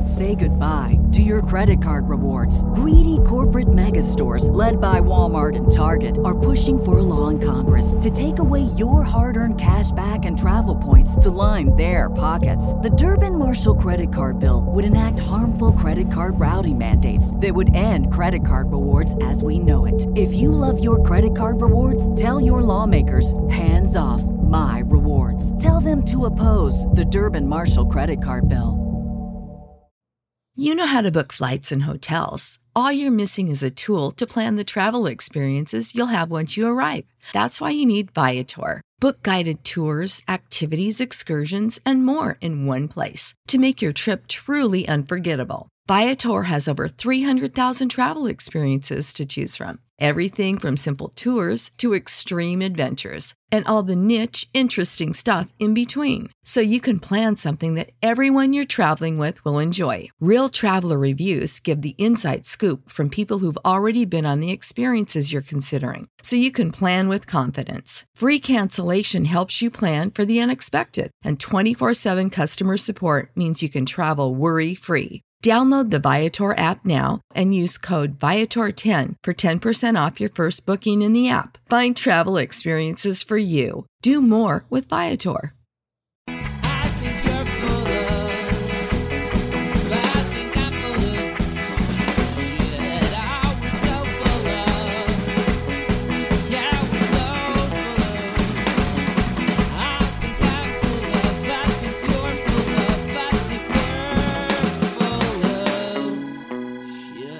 Say goodbye to your credit card rewards. Greedy corporate mega stores, led by Walmart and Target, are pushing for a law in Congress to take away your hard-earned cash back and travel points to line their pockets. The Durbin-Marshall credit card bill would enact harmful credit card routing mandates that would end credit card rewards as we know it. If you love your credit card rewards, tell your lawmakers, hands off my rewards. Tell them to oppose the Durbin-Marshall credit card bill. You know how to book flights and hotels. All you're missing is a tool to plan the travel experiences you'll have once you arrive. That's why you need Viator. Book guided tours, activities, excursions, and more in one place to make your trip truly unforgettable. Viator has over 300,000 travel experiences to choose from. Everything from simple tours to extreme adventures and all the niche, interesting stuff in between. So you can plan something that everyone you're traveling with will enjoy. Real traveler reviews give the inside scoop from people who've already been on the experiences you're considering. So you can plan with confidence. Free cancellation helps you plan for the unexpected. And 24/7 customer support means you can travel worry-free. Download the Viator app now and use code Viator10 for 10% off your first booking in the app. Find travel experiences for you. Do more with Viator. I think you're full of, I think I'm full of shit. I was so full of, yeah, I was so full of. I think I'm full of, I think you're full of, I think we're full of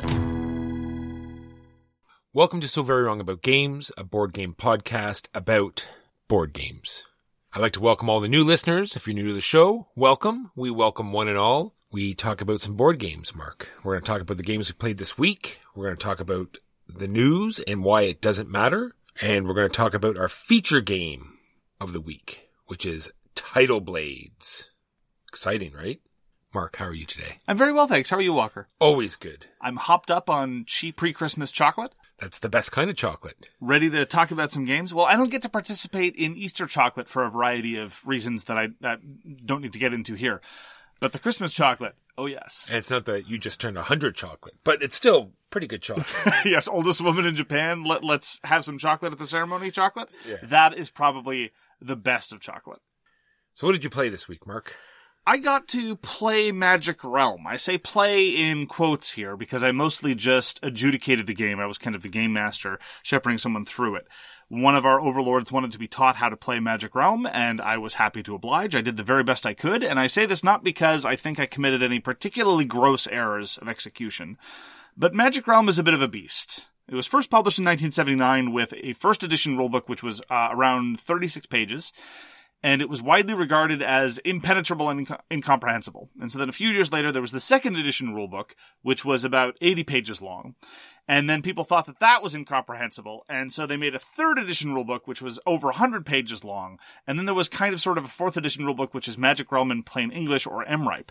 shit. Welcome to So Very Wrong About Games, a board game podcast about board games. I'd like to welcome all the new listeners. If you're new to the show, welcome. We welcome one and all. We talk about some board games, Mark. We're going to talk about the games we played this week. We're going to talk about the news and why it doesn't matter. And we're going to talk about our feature game of the week, which is Tidal Blades. Exciting, right? Mark, how are you today? I'm very well, thanks. How are you, Walker? Always good. I'm hopped up on cheap pre-Christmas chocolate. That's the best kind of chocolate. Ready to talk about some games? Well, I don't get to participate in Easter chocolate for a variety of reasons that I don't need to get into here. But the Christmas chocolate, oh yes. And it's not that you just turned 100 chocolate, but it's still pretty good chocolate. Yes, oldest woman in Japan, let's have some chocolate at the ceremony chocolate. Yeah. That is probably the best of chocolate. So what did you play this week, Mark? I got to play Magic Realm. I say play in quotes here because I mostly just adjudicated the game. I was kind of the game master, shepherding someone through it. One of our overlords wanted to be taught how to play Magic Realm, and I was happy to oblige. I did the very best I could, and I say this not because I think I committed any particularly gross errors of execution, but Magic Realm is a bit of a beast. It was first published in 1979 with a first edition rulebook, which was around 36 pages. And it was widely regarded as impenetrable and incomprehensible. And so then a few years later, there was the second edition rulebook, which was about 80 pages long. And then people thought that that was incomprehensible. And so they made a third edition rulebook, which was over 100 pages long. And then there was kind of sort of a fourth edition rulebook, which is Magic Realm in plain English or MRIPE.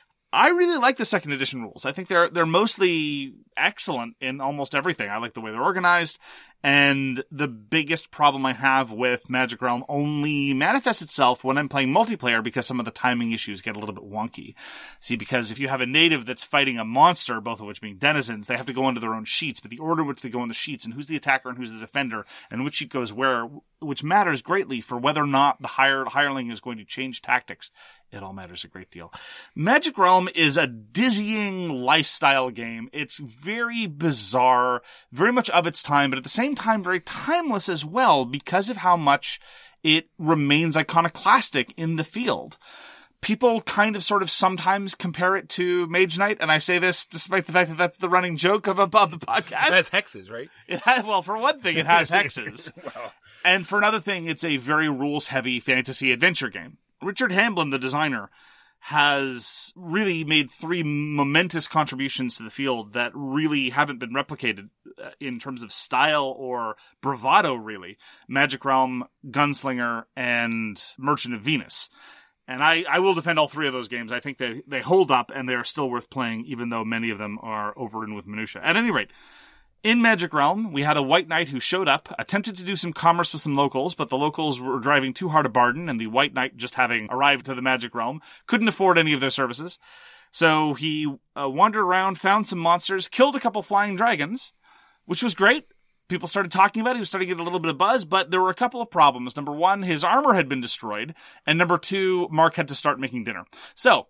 I really like the second edition rules. I think they're mostly excellent in almost everything. I like the way they're organized. And the biggest problem I have with Magic Realm only manifests itself when I'm playing multiplayer because some of the timing issues get a little bit wonky. See, because if you have a native that's fighting a monster, both of which being denizens, they have to go into their own sheets, but the order in which they go in the sheets and who's the attacker and who's the defender and which sheet goes where, which matters greatly for whether or not the hireling is going to change tactics. It all matters a great deal. Magic Realm is a dizzying lifestyle game. It's very bizarre, very much of its time, but at the same time very timeless as well because of how much it remains iconoclastic in the field. People kind of sort of sometimes compare it to Mage Knight, and I say this despite the fact that that's the running joke of the podcast. It has hexes, right? It has, well, for one thing, it has hexes. Wow. And for another thing, it's a very rules-heavy fantasy adventure game. Richard Hamblin, the designer, has really made three momentous contributions to the field that really haven't been replicated in terms of style or bravado, really. Magic Realm, Gunslinger, and Merchant of Venus. And I will defend all three of those games. I think they hold up and they are still worth playing, even though many of them are overridden with minutia. At any rate, in Magic Realm, we had a white knight who showed up, attempted to do some commerce with some locals, but the locals were driving too hard a bargain, and the white knight, just having arrived to the Magic Realm, couldn't afford any of their services. So he wandered around, found some monsters, killed a couple flying dragons, which was great. People started talking about it. He was starting to get a little bit of buzz, but there were a couple of problems. Number one, his armor had been destroyed. And number two, Mark had to start making dinner. So,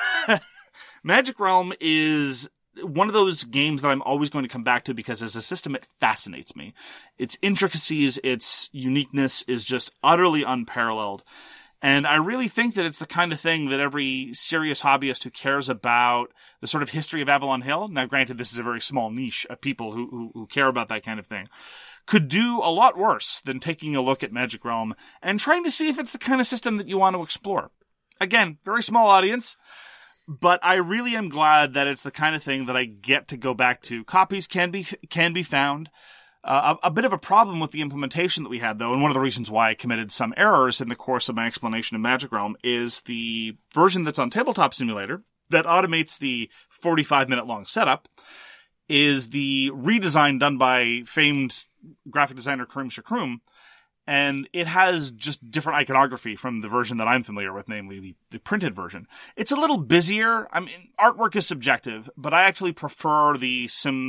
Magic Realm is one of those games that I'm always going to come back to because as a system, it fascinates me. Its intricacies, its uniqueness is just utterly unparalleled. And I really think that it's the kind of thing that every serious hobbyist who cares about the sort of history of Avalon Hill, now granted this is a very small niche of people who care about that kind of thing, could do a lot worse than taking a look at Magic Realm and trying to see if it's the kind of system that you want to explore. Again, very small audience, but I really am glad that it's the kind of thing that I get to go back to. Copies can be found. A bit of a problem with the implementation that we had, though, and one of the reasons why I committed some errors in the course of my explanation of Magic Realm is the version that's on Tabletop Simulator that automates the 45-minute long setup is the redesign done by famed graphic designer Karim Shakroum, and it has just different iconography from the version that I'm familiar with, namely the printed version. It's a little busier. I mean, artwork is subjective, but I actually prefer the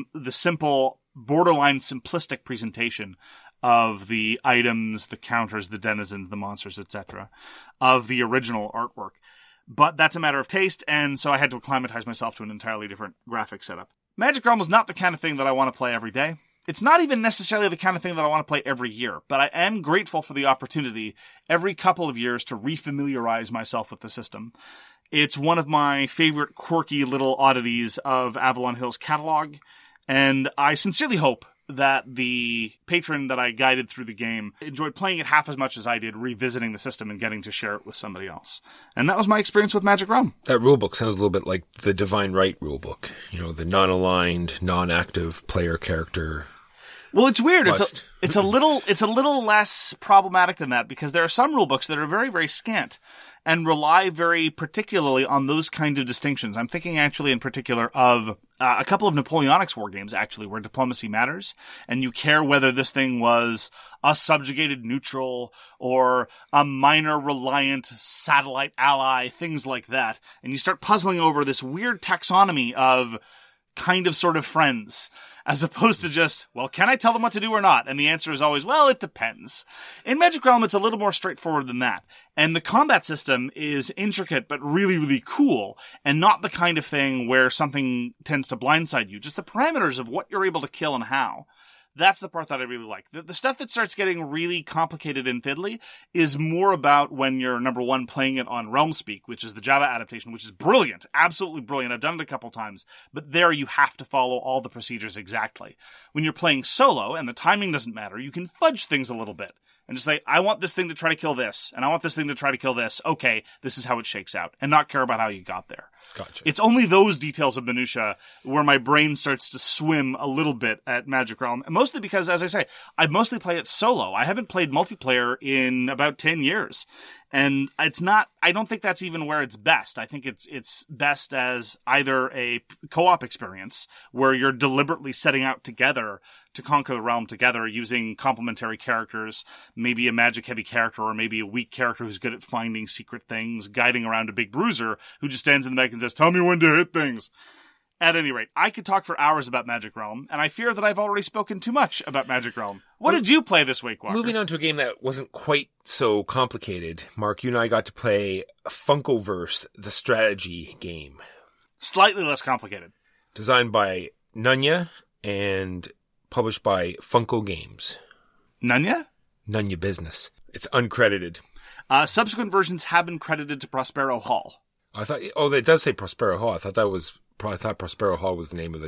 simple, borderline simplistic presentation of the items, the counters, the denizens, the monsters, etc., of the original artwork. But that's a matter of taste, and so I had to acclimatize myself to an entirely different graphic setup. Magic Realm is not the kind of thing that I want to play every day. It's not even necessarily the kind of thing that I want to play every year, but I am grateful for the opportunity every couple of years to refamiliarize myself with the system. It's one of my favorite quirky little oddities of Avalon Hill's catalog, and I sincerely hope that the patron that I guided through the game enjoyed playing it half as much as I did, revisiting the system and getting to share it with somebody else. And that was my experience with Magic Realm. That rulebook sounds a little bit like the Divine Right rulebook. You know, the non-aligned, non-active player character. Well, it's weird. Must. It's a little less problematic than that because there are some rulebooks that are very, very scant and rely very particularly on those kinds of distinctions. I'm thinking actually in particular of a couple of Napoleonics war games, actually, where diplomacy matters, and you care whether this thing was a subjugated neutral or a minor reliant satellite ally, things like that. And you start puzzling over this weird taxonomy of kind of sort of friends, as opposed to just, well, can I tell them what to do or not? And the answer is always, well, it depends. In Magic Realm, it's a little more straightforward than that. And the combat system is intricate, but really, really cool, and not the kind of thing where something tends to blindside you. Just the parameters of what you're able to kill and how. That's the part that I really like. The stuff that starts getting really complicated and fiddly is more about when you're, number one, playing it on Realmspeak, which is the Java adaptation, which is brilliant, absolutely brilliant. I've done it a couple times, but there you have to follow all the procedures exactly. When you're playing solo and the timing doesn't matter, you can fudge things a little bit and just say, I want this thing to try to kill this, and I want this thing to try to kill this. Okay, this is how it shakes out, and not care about how you got there. Gotcha. It's only those details of minutia where my brain starts to swim a little bit at Magic Realm. And mostly because, as I say, I mostly play it solo. I haven't played multiplayer in about 10 years. And it's not, I don't think that's even where it's best. I think it's best as either a co-op experience where you're deliberately setting out together to conquer the realm together using complementary characters, maybe a magic heavy character or maybe a weak character who's good at finding secret things, guiding around a big bruiser who just stands in the back and says, tell me when to hit things. At any rate, I could talk for hours about Magic Realm, and I fear that I've already spoken too much about Magic Realm. What did you play this week, Walker? Moving on to a game that wasn't quite so complicated, Mark, you and I got to play Funkoverse, the strategy game. Slightly less complicated. Designed by Nunya and published by Funko Games. Nunya? Nunya Business. It's uncredited. Subsequent versions have been credited to Prospero Hall. I thought, oh, it does say Prospero Hall. I thought Prospero Hall was the name of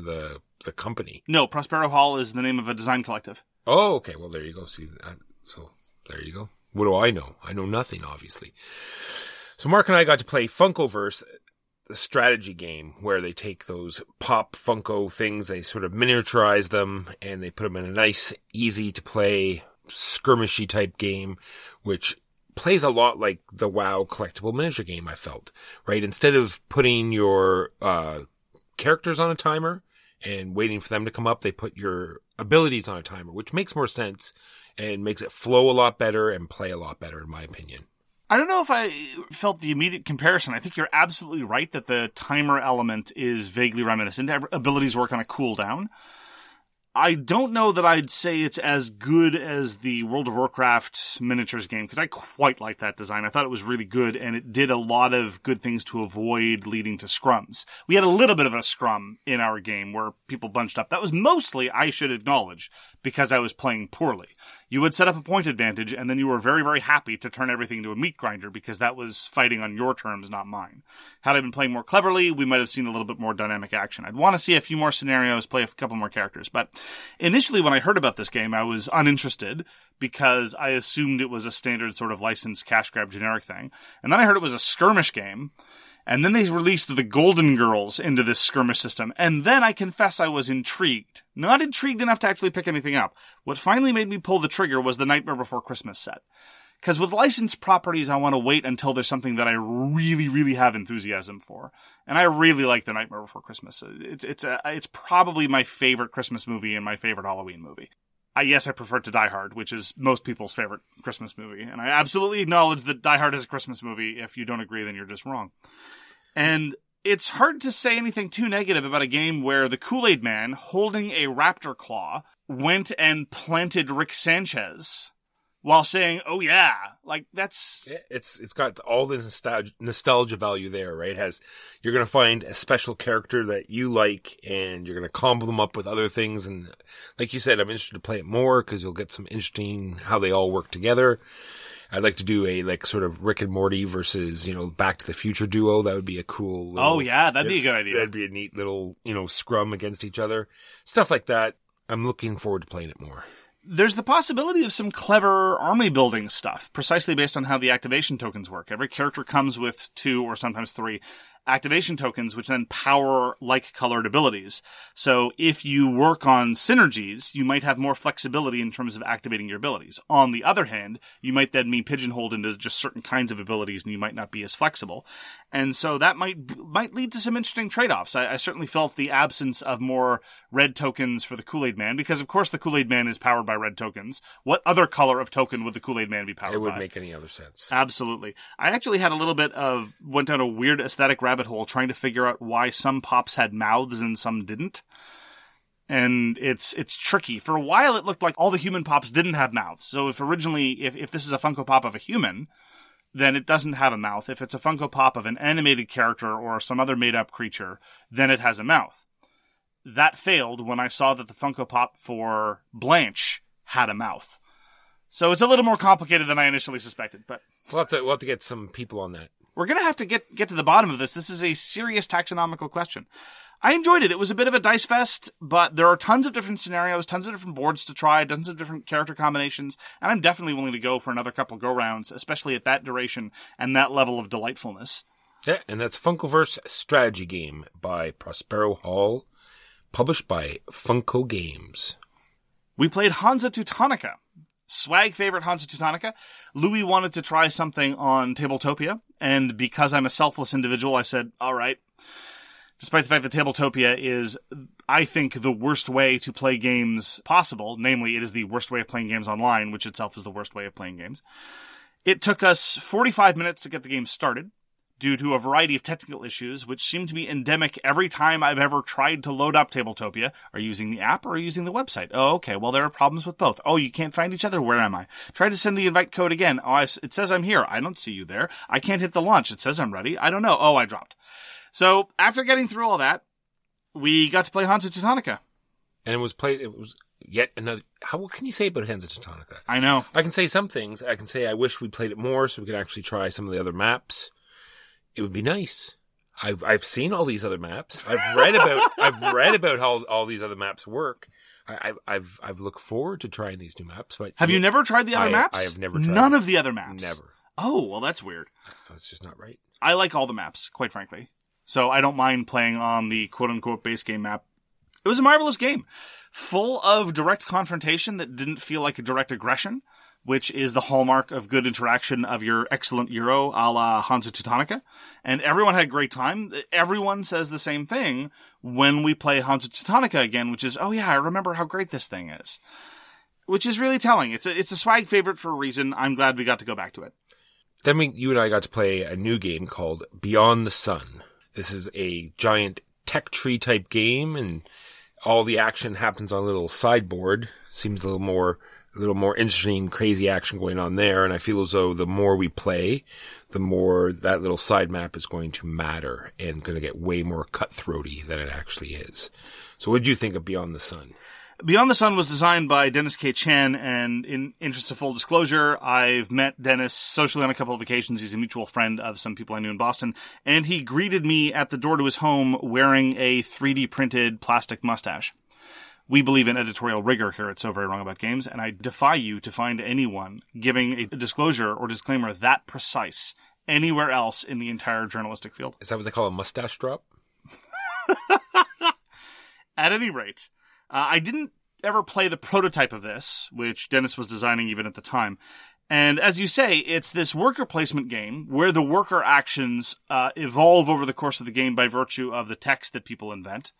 the company. No, Prospero Hall is the name of a design collective. Oh, okay. Well, there you go. See, so there you go. What do I know? I know nothing, obviously. So Mark and I got to play Funkoverse, the strategy game where they take those pop Funko things, they sort of miniaturize them, and they put them in a nice, easy to play, skirmishy type game, which plays a lot like the WoW collectible miniature game, I felt, right? Instead of putting your characters on a timer and waiting for them to come up, they put your abilities on a timer, which makes more sense and makes it flow a lot better and play a lot better, in my opinion. I don't know if I felt the immediate comparison. I think you're absolutely right that the timer element is vaguely reminiscent. Abilities work on a cooldown. I don't know that I'd say it's as good as the World of Warcraft miniatures game, because I quite like that design. I thought it was really good, and it did a lot of good things to avoid leading to scrums. We had a little bit of a scrum in our game where people bunched up. That was mostly, I should acknowledge, because I was playing poorly. You would set up a point advantage, and then you were very, very happy to turn everything into a meat grinder, because that was fighting on your terms, not mine. Had I been playing more cleverly, we might have seen a little bit more dynamic action. I'd want to see a few more scenarios, play a couple more characters, but initially, when I heard about this game, I was uninterested because I assumed it was a standard sort of licensed cash grab generic thing. And then I heard it was a skirmish game. And then they released the Golden Girls into this skirmish system. And then I confess I was intrigued. Not intrigued enough to actually pick anything up. What finally made me pull the trigger was the Nightmare Before Christmas set. Because with licensed properties, I want to wait until there's something that I really, really have enthusiasm for. And I really like The Nightmare Before Christmas. It's probably my favorite Christmas movie and my favorite Halloween movie. Yes, I prefer to Die Hard, which is most people's favorite Christmas movie. And I absolutely acknowledge that Die Hard is a Christmas movie. If you don't agree, then you're just wrong. And it's hard to say anything too negative about a game where the Kool-Aid Man, holding a raptor claw, went and planted Rick Sanchez while saying, "Oh yeah," like that's it's got all the nostalgia value there, right? You're going to find a special character that you like, and you're going to combo them up with other things. And like you said, I'm interested to play it more because you'll get some interesting how they all work together. I'd like to do a sort of Rick and Morty versus Back to the Future duo. That would be a cool. Oh yeah, that'd be a good idea. That'd be a neat little scrum against each other, stuff like that. I'm looking forward to playing it more. There's the possibility of some clever army building stuff, precisely based on how the activation tokens work. Every character comes with 2 or sometimes 3 activation tokens, which then power like-colored abilities. So if you work on synergies, you might have more flexibility in terms of activating your abilities. On the other hand, you might then be pigeonholed into just certain kinds of abilities, and you might not be as flexible. And so that might lead to some interesting trade-offs. I certainly felt the absence of more red tokens for the Kool-Aid Man, because of course the Kool-Aid Man is powered by red tokens. What other color of token would the Kool-Aid Man be powered by? It wouldn't make any other sense. Absolutely. I actually had a little bit went down a weird aesthetic rabbit hole trying to figure out why some pops had mouths and some didn't. And it's tricky. For a while it looked like all the human pops didn't have mouths. So if this is a Funko Pop of a human, then it doesn't have a mouth. If it's a Funko Pop of an animated character or some other made-up creature, then it has a mouth. That failed when I saw that the Funko Pop for Blanche had a mouth. So it's a little more complicated than I initially suspected, but we'll have to get some people on that. We're going to have to get to the bottom of this. This is a serious taxonomical question. I enjoyed it. It was a bit of a dice fest, but there are tons of different scenarios, tons of different boards to try, tons of different character combinations, and I'm definitely willing to go for another couple go-rounds, especially at that duration and that level of delightfulness. Yeah, and that's Funkoverse Strategy Game by Prospero Hall, published by Funko Games. We played Hansa Teutonica. Swag favorite Hansa Teutonica. Louis wanted to try something on Tabletopia, and because I'm a selfless individual, I said, all right. Despite the fact that Tabletopia is, I think, the worst way to play games possible, namely, it is the worst way of playing games online, which itself is the worst way of playing games. It took us 45 minutes to get the game started, due to a variety of technical issues, which seem to be endemic every time I've ever tried to load up Tabletopia. Are you using the app or are you using the website? Oh, okay. Well, there are problems with both. Oh, you can't find each other? Where am I? Try to send the invite code again. Oh, it says I'm here. I don't see you there. I can't hit the launch. It says I'm ready. I don't know. Oh, I dropped. So, after getting through all that, we got to play Hansa Teutonica. And it was yet another... What can you say about Hansa Teutonica? I know. I can say some things. I can say I wish we played it more so we could actually try some of the other maps. It would be nice. I've seen all these other maps. I've read about how all these other maps work. I've looked forward to trying these new maps. But have you never tried the other maps? I have never tried none of the other maps. Never. Oh, well, that's weird. It's just not right. I like all the maps, quite frankly. So I don't mind playing on the quote-unquote base game map. It was a marvelous game, full of direct confrontation that didn't feel like a direct aggression, which is the hallmark of good interaction of your excellent Euro a la Hansa Teutonica. And everyone had a great time. Everyone says the same thing when we play Hansa Teutonica again, which is, oh yeah, I remember how great this thing is. Which is really telling. It's a swag favorite for a reason. I'm glad we got to go back to it. Then you and I got to play a new game called Beyond the Sun. This is a giant tech tree type game, and all the action happens on a little sideboard. Seems a little more interesting, crazy action going on there. And I feel as though the more we play, the more that little side map is going to matter and going to get way more cutthroaty than it actually is. So what did you think of Beyond the Sun? Beyond the Sun was designed by Dennis K. Chen, and in interest of full disclosure, I've met Dennis socially on a couple of occasions. He's a mutual friend of some people I knew in Boston, and he greeted me at the door to his home wearing a 3D printed plastic mustache. We believe in editorial rigor here at So Very Wrong About Games, and I defy you to find anyone giving a disclosure or disclaimer that precise anywhere else in the entire journalistic field. Is that what they call a mustache drop? At any rate, I didn't ever play the prototype of this, which Dennis was designing even at the time. And as you say, it's this worker placement game where the worker actions evolve over the course of the game by virtue of the text that people invent.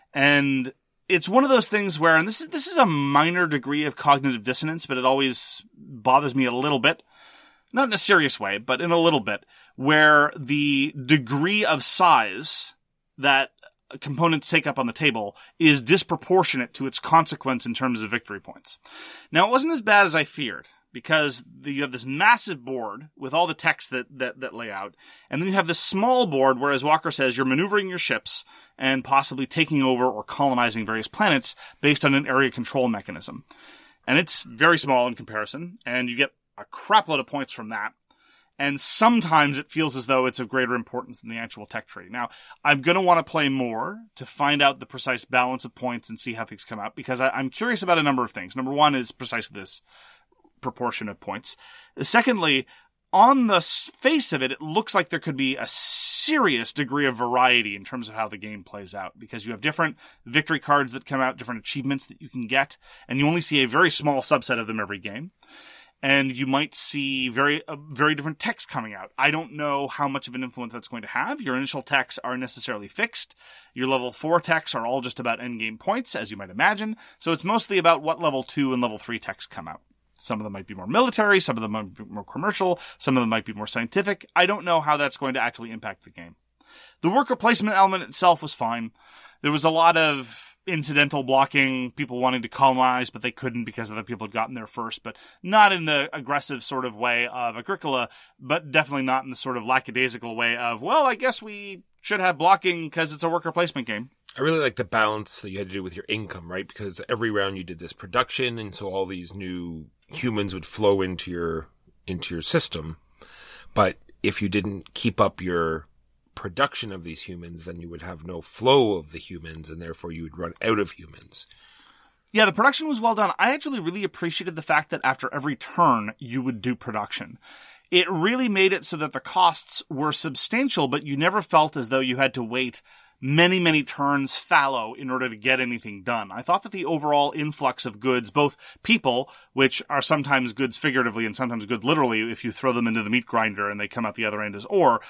And it's one of those things where, and this is a minor degree of cognitive dissonance, but it always bothers me a little bit. Not in a serious way, but in a little bit, where the degree of size that components take up on the table is disproportionate to its consequence in terms of victory points. Now, it wasn't as bad as I feared, because you have this massive board with all the text that lay out, and then you have this small board where, as Walker says, you're maneuvering your ships and possibly taking over or colonizing various planets based on an area control mechanism. And it's very small in comparison, and you get a crapload of points from that. And sometimes it feels as though it's of greater importance than the actual tech tree. Now, I'm going to want to play more to find out the precise balance of points and see how things come out, because I'm curious about a number of things. Number one is precisely this proportion of points. Secondly, on the face of it, it looks like there could be a serious degree of variety in terms of how the game plays out, because you have different victory cards that come out, different achievements that you can get, and you only see a very small subset of them every game. And you might see very different text coming out. I don't know how much of an influence that's going to have. Your initial texts aren't necessarily fixed. Your level 4 texts are all just about endgame points, as you might imagine. So it's mostly about what level 2 and level 3 texts come out. Some of them might be more military, some of them might be more commercial, some of them might be more scientific. I don't know how that's going to actually impact the game. The worker placement element itself was fine. There was a lot of incidental blocking, people wanting to colonize, but they couldn't because other people had gotten there first, but not in the aggressive sort of way of Agricola, but definitely not in the sort of lackadaisical way of, well, I guess we should have blocking because it's a worker placement game. I really like the balance that you had to do with your income, right? Because every round you did this production, and so all these new humans would flow into your system. But if you didn't keep up your production of these humans, then you would have no flow of the humans, and therefore you would run out of humans. Yeah, the production was well done. I actually really appreciated the fact that after every turn, you would do production. It really made it so that the costs were substantial, but you never felt as though you had to wait many, many turns fallow in order to get anything done. I thought that the overall influx of goods, both people, which are sometimes goods figuratively and sometimes goods literally if you throw them into the meat grinder and they come out the other end as ore,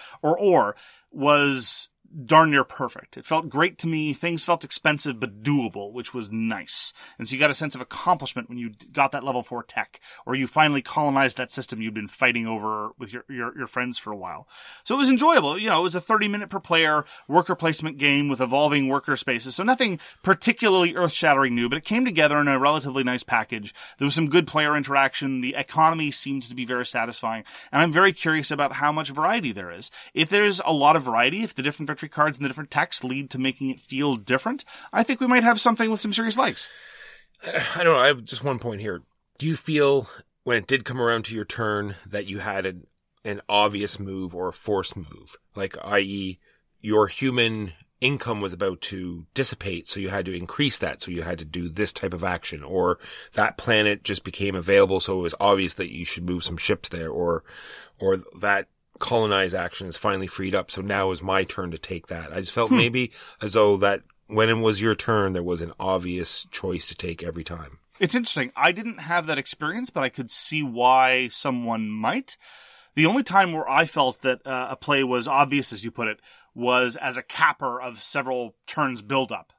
was darn near perfect. It felt great to me. Things felt expensive but doable, which was nice. And so you got a sense of accomplishment when you got that level 4 tech, or you finally colonized that system you'd been fighting over with your friends for a while. So it was enjoyable. You know, it was a 30-minute per player worker placement game with evolving worker spaces. So nothing particularly earth-shattering new, but it came together in a relatively nice package. There was some good player interaction. The economy seemed to be very satisfying. And I'm very curious about how much variety there is. If there's a lot of variety, if the different victory cards and the different texts lead to making it feel different, I think we might have something with some serious legs. I don't know. I have just one point here. Do you feel when it did come around to your turn that you had an obvious move or a forced move? Like, i.e., your human income was about to dissipate, so you had to increase that, so you had to do this type of action, or that planet just became available, so it was obvious that you should move some ships there, or that colonize action is finally freed up, so now is my turn to take that. I just felt maybe as though that when it was your turn, there was an obvious choice to take every time. It's interesting. I didn't have that experience, but I could see why someone might. The only time where I felt that a play was obvious, as you put it, was as a capper of several turns build-up.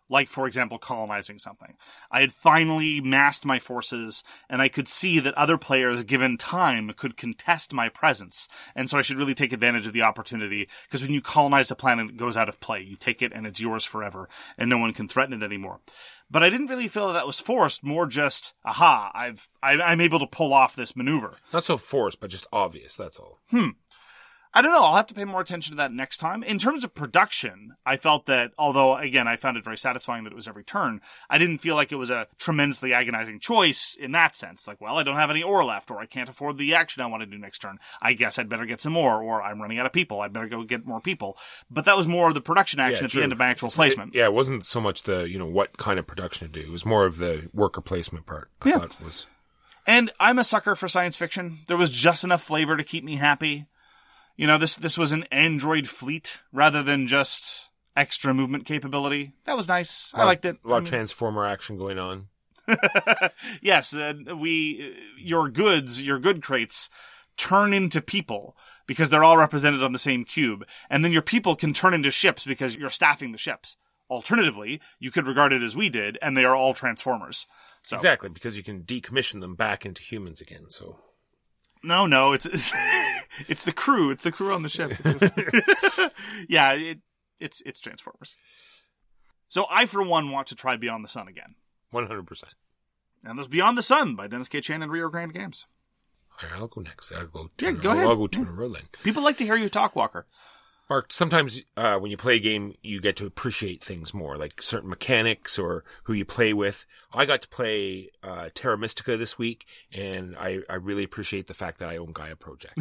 like, for example, colonizing something. I had finally massed my forces, and I could see that other players, given time, could contest my presence. And so I should really take advantage of the opportunity, because when you colonize a planet, it goes out of play. You take it, and it's yours forever, and no one can threaten it anymore. But I didn't really feel that was forced, more just, aha, I'm able to pull off this maneuver. Not so forced, but just obvious, that's all. I don't know. I'll have to pay more attention to that next time. In terms of production, I felt that, although, again, I found it very satisfying that it was every turn, I didn't feel like it was a tremendously agonizing choice in that sense. Like, well, I don't have any ore left, or I can't afford the action I want to do next turn. I guess I'd better get some more, or I'm running out of people. I'd better go get more people. But that was more of the production action at the end of my actual placement. It wasn't so much the, what kind of production to do. It was more of the worker placement part. I thought it was. And I'm a sucker for science fiction. There was just enough flavor to keep me happy. This was an android fleet rather than just extra movement capability. That was nice. I liked it. A lot of Transformer action going on. Yes, your good crates turn into people because they're all represented on the same cube. And then your people can turn into ships because you're staffing the ships. Alternatively, you could regard it as we did, and they are all Transformers. So. Exactly, because you can decommission them back into humans again, so... No, it's it's the crew. It's the crew on the ship. It's Transformers. So I, for one, want to try Beyond the Sun again. 100%. And there's Beyond the Sun by Dennis K. Chan and Rio Grande Games. All right, I'll go next. I'll go turn a roll in. People like to hear you talk, Walker. Mark, sometimes when you play a game, you get to appreciate things more, like certain mechanics or who you play with. I got to play Terra Mystica this week, and I really appreciate the fact that I own Gaia Project.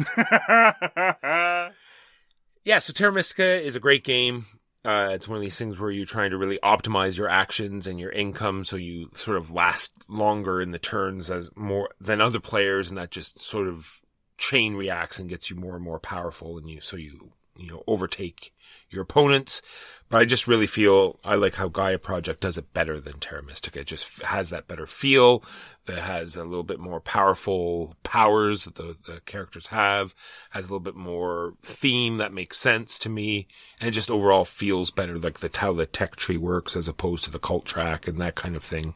So Terra Mystica is a great game. It's one of these things where you're trying to really optimize your actions and your income so you sort of last longer in the turns as more than other players, and that just sort of chain reacts and gets you more and more powerful, and you overtake your opponents. But I just really feel I like how Gaia Project does it better than Terra Mystica. It just has that better feel, that has a little bit more powerful powers that the characters have, has a little bit more theme that makes sense to me, and it just overall feels better, like how the tech tree works as opposed to the cult track and that kind of thing.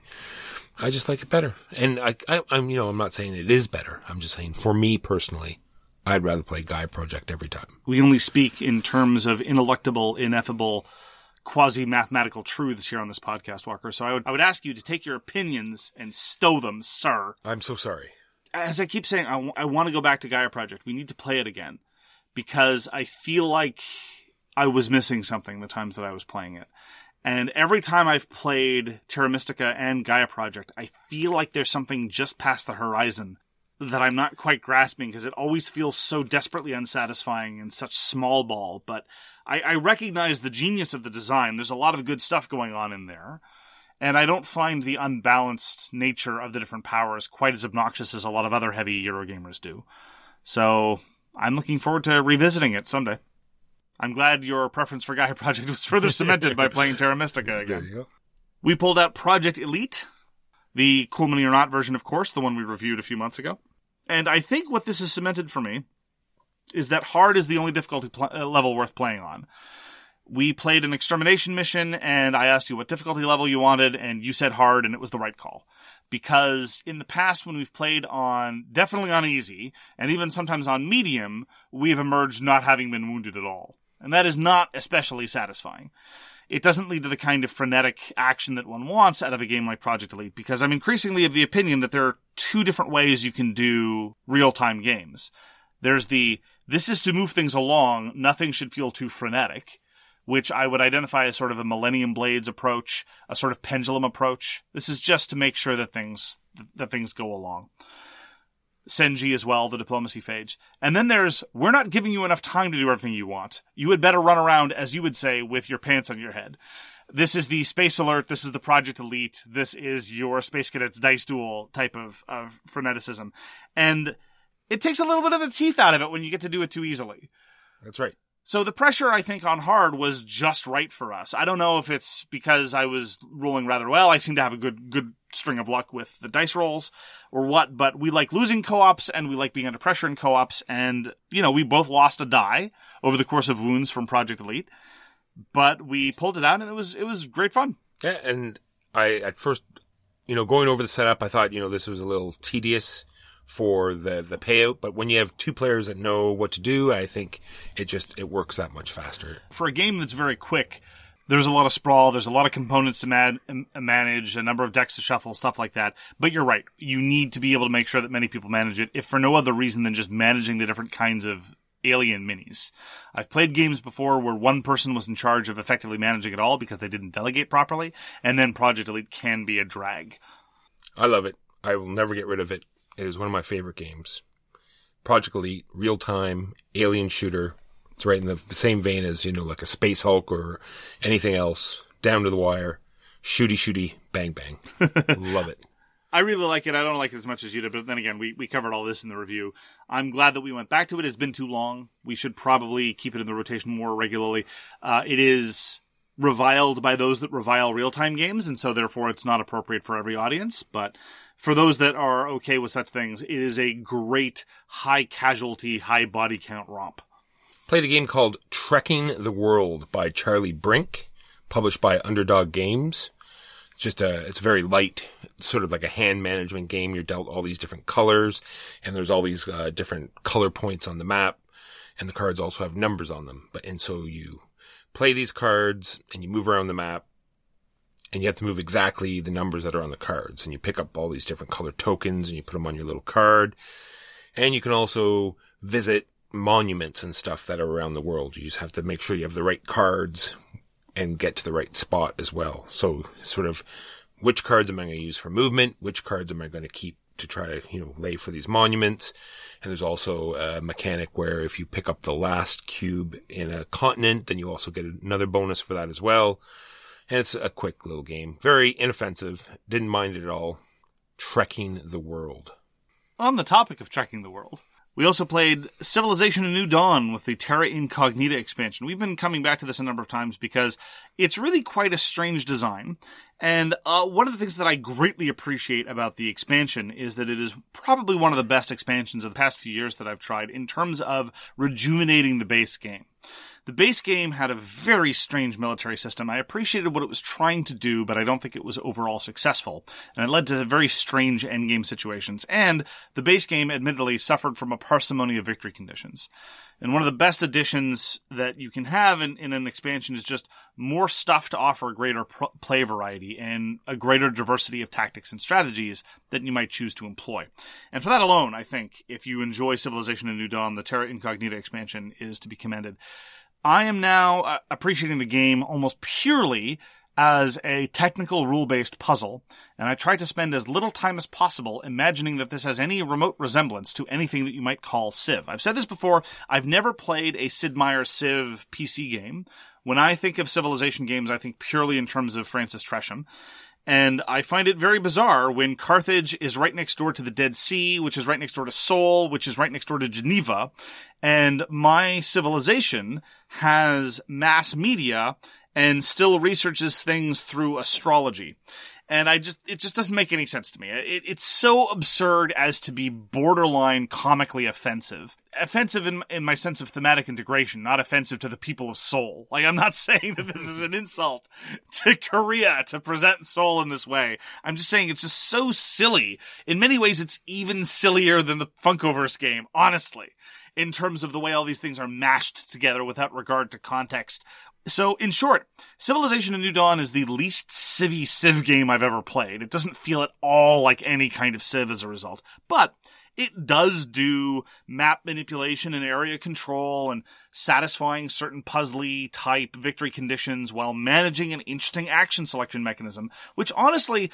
I just like it better. And I'm not saying it is better. I'm just saying for me personally, I'd rather play Gaia Project every time. We only speak in terms of ineluctable, ineffable, quasi-mathematical truths here on this podcast, Walker. So I would ask you to take your opinions and stow them, sir. I'm so sorry. As I keep saying, I want to go back to Gaia Project. We need to play it again because I feel like I was missing something the times that I was playing it. And every time I've played Terra Mystica and Gaia Project, I feel like there's something just past the horizon that I'm not quite grasping because it always feels so desperately unsatisfying and such small ball. But I recognize the genius of the design. There's a lot of good stuff going on in there. And I don't find the unbalanced nature of the different powers quite as obnoxious as a lot of other heavy Eurogamers do. So I'm looking forward to revisiting it someday. I'm glad your preference for Gaia Project was further cemented by playing Terra Mystica again. There you go. We pulled out Project Elite, the Cool Mini or Not version, of course, the one we reviewed a few months ago. And I think what this has cemented for me is that hard is the only difficulty level worth playing on. We played an extermination mission, and I asked you what difficulty level you wanted, and you said hard, and it was the right call. Because in the past, when we've played definitely on easy, and even sometimes on medium, we've emerged not having been wounded at all. And that is not especially satisfying. It doesn't lead to the kind of frenetic action that one wants out of a game like Project Elite, because I'm increasingly of the opinion that there are two different ways you can do real-time games. There's this is to move things along, nothing should feel too frenetic, which I would identify as sort of a Millennium Blades approach, a sort of pendulum approach. This is just to make sure that things go along. Senji as well, the diplomacy phase. And then there's, we're not giving you enough time to do everything you want. You had better run around, as you would say, with your pants on your head. This is the Space Alert, this is the Project Elite, this is your Space Cadets Dice Duel type of freneticism. And it takes a little bit of the teeth out of it when you get to do it too easily. That's right. So the pressure, I think, on hard was just right for us. I don't know if it's because I was rolling rather well. I seem to have a good string of luck with the dice rolls or what, but we like losing co-ops and we like being under pressure in co-ops. And, we both lost a die over the course of wounds from Project Elite, but we pulled it out and it was great fun. Yeah, and I, at first, going over the setup, I thought, this was a little tedious for the payout, but when you have two players that know what to do, I think it works that much faster. For a game that's very quick, there's a lot of sprawl, there's a lot of components to manage, a number of decks to shuffle, stuff like that. But you're right, you need to be able to make sure that many people manage it, if for no other reason than just managing the different kinds of Alien minis. I've played games before where one person was in charge of effectively managing it all because they didn't delegate properly, and then Project Elite can be a drag. I love it. I will never get rid of it. It is one of my favorite games. Project Elite, real-time, alien shooter. It's right in the same vein as, like a Space Hulk or anything else. Down to the wire. Shooty, bang, bang. Love it. I really like it. I don't like it as much as you did, but then again, we covered all this in the review. I'm glad that we went back to it. It's been too long. We should probably keep it in the rotation more regularly. It is reviled by those that revile real-time games, and so therefore it's not appropriate for every audience. But for those that are okay with such things, it is a great high-casualty, high-body-count romp. Played a game called Trekking the World by Charlie Brink, published by Underdog Games. It's very light, sort of like a hand management game. You're dealt all these different colors, and there's all these different color points on the map, and the cards also have numbers on them. And so you play these cards, and you move around the map, and you have to move exactly the numbers that are on the cards. And you pick up all these different color tokens, and you put them on your little card. And you can also visit monuments and stuff that are around the world. You just have to make sure you have the right cards and get to the right spot as well. So sort of, which cards am I going to use for movement? Which cards am I going to keep to try to, lay for these monuments? And there's also a mechanic where if you pick up the last cube in a continent, then you also get another bonus for that as well. And it's a quick little game. Very inoffensive. Didn't mind it at all. Trekking the World. On the topic of Trekking the World, we also played Civilization: A New Dawn with the Terra Incognita expansion. We've been coming back to this a number of times because it's really quite a strange design. And one of the things that I greatly appreciate about the expansion is that it is probably one of the best expansions of the past few years that I've tried in terms of rejuvenating the base game. The base game had a very strange military system. I appreciated what it was trying to do, but I don't think it was overall successful. And it led to very strange endgame situations. And the base game, admittedly, suffered from a parsimony of victory conditions. And one of the best additions that you can have in an expansion is just more stuff to offer greater play variety and a greater diversity of tactics and strategies that you might choose to employ. And for that alone, I think, if you enjoy Civilization: A New Dawn, the Terra Incognita expansion is to be commended. I am now appreciating the game almost purely as a technical rule-based puzzle, and I try to spend as little time as possible imagining that this has any remote resemblance to anything that you might call Civ. I've said this before, I've never played a Sid Meier Civ PC game. When I think of Civilization games, I think purely in terms of Francis Tresham. And I find it very bizarre when Carthage is right next door to the Dead Sea, which is right next door to Seoul, which is right next door to Geneva, and my civilization has mass media and still researches things through astrology. And it just doesn't make any sense to me. It's so absurd as to be borderline comically offensive. Offensive in my sense of thematic integration, not offensive to the people of Seoul. Like, I'm not saying that this is an insult to Korea to present Seoul in this way. I'm just saying it's just so silly. In many ways, it's even sillier than the Funkoverse game, honestly, in terms of the way all these things are mashed together without regard to context. So, in short, Civilization: A New Dawn is the least civvy Civ game I've ever played. It doesn't feel at all like any kind of Civ as a result. But it does do map manipulation and area control and satisfying certain puzzly type victory conditions while managing an interesting action selection mechanism, which honestly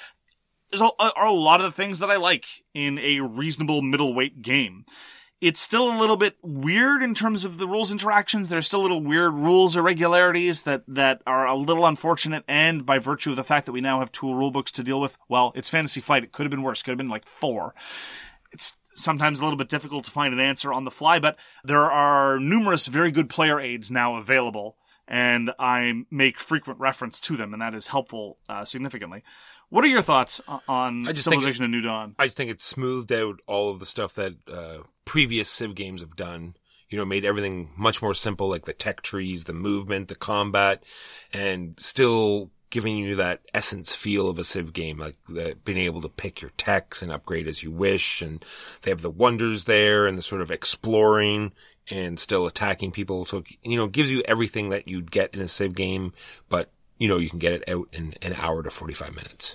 are a lot of the things that I like in a reasonable middleweight game. It's still a little bit weird in terms of the rules interactions. There's still little weird rules irregularities that are a little unfortunate, and by virtue of the fact that we now have 2 rulebooks to deal with, well, it's Fantasy Flight. It could have been worse. It could have been like 4. It's sometimes a little bit difficult to find an answer on the fly, but there are numerous very good player aids now available, and I make frequent reference to them, and that is helpful significantly. What are your thoughts on Civilization: A New Dawn? I just think it's smoothed out all of the stuff that previous Civ games have done. Made everything much more simple, like the tech trees, the movement, the combat, and still giving you that essence feel of a Civ game, like being able to pick your techs and upgrade as you wish. And they have the wonders there and the sort of exploring and still attacking people. So, it gives you everything that you'd get in a Civ game, but, you can get it out in an hour to 45 minutes.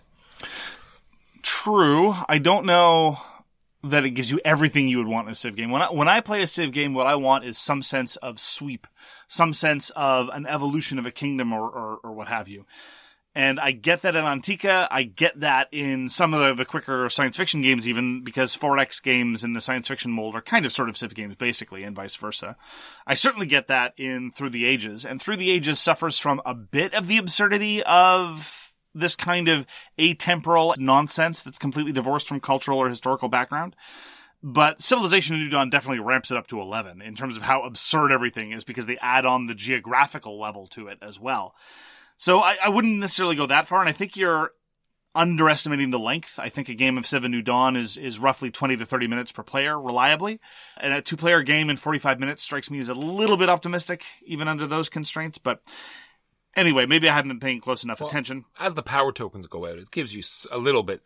True. I don't know that it gives you everything you would want in a Civ game. When I play a Civ game, what I want is some sense of sweep, some sense of an evolution of a kingdom or what have you. And I get that in Antica. I get that in some of the quicker science fiction games even, because 4X games in the science fiction mold are kind of sort of Civ games basically, and vice versa. I certainly get that in Through the Ages. And Through the Ages suffers from a bit of the absurdity of this kind of atemporal nonsense that's completely divorced from cultural or historical background. But Civilization of New Dawn definitely ramps it up to 11 in terms of how absurd everything is, because they add on the geographical level to it as well. So I wouldn't necessarily go that far, and I think you're underestimating the length. I think a game of Civ New Dawn is roughly 20 to 30 minutes per player, reliably. And a two-player game in 45 minutes strikes me as a little bit optimistic, even under those constraints. But anyway, maybe I haven't been paying close enough attention. As the power tokens go out, it gives you a little bit,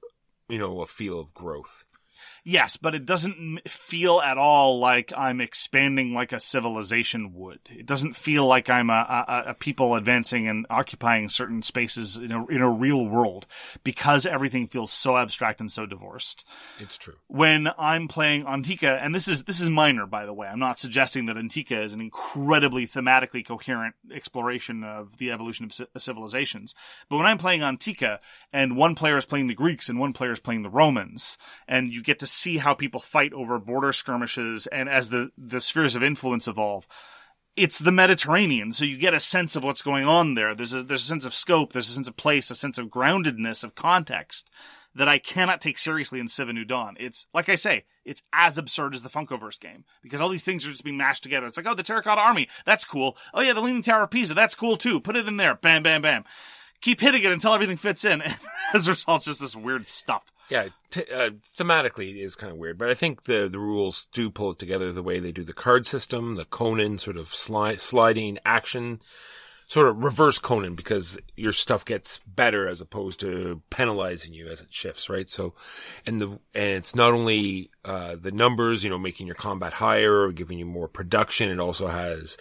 a feel of growth. Yes, but it doesn't feel at all like I'm expanding like a civilization would. It doesn't feel like I'm a people advancing and occupying certain spaces in a real world, because everything feels so abstract and so divorced. It's true. When I'm playing Antica, and this is minor, by the way. I'm not suggesting that Antica is an incredibly thematically coherent exploration of the evolution of civilizations. But when I'm playing Antica, and one player is playing the Greeks and one player is playing the Romans, and you get to see how people fight over border skirmishes, and as the spheres of influence evolve, it's the Mediterranean, so you get a sense of what's going on there. There's a sense of scope, there's a sense of place, a sense of groundedness, of context that I cannot take seriously in Civ New Dawn. It's, like I say, it's as absurd as the Funkoverse game, because all these things are just being mashed together. It's like, oh, the Terracotta Army, that's cool. Oh yeah, the Leaning Tower of Pisa, that's cool too. Put it in there. Bam, bam, bam. Keep hitting it until everything fits in. And as a result, it's just this weird stuff. Yeah, thematically it is kind of weird, but I think the rules do pull it together the way they do the card system, the Conan sort of sliding action, sort of reverse Conan, because your stuff gets better as opposed to penalizing you as it shifts, right? So, and it's not only the numbers, making your combat higher or giving you more production. It also has,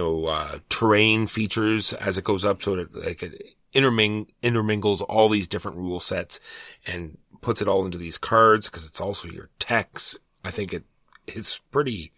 terrain features as it goes up, so that it intermingles all these different rule sets and puts it all into these cards, because it's also your techs. I think it's pretty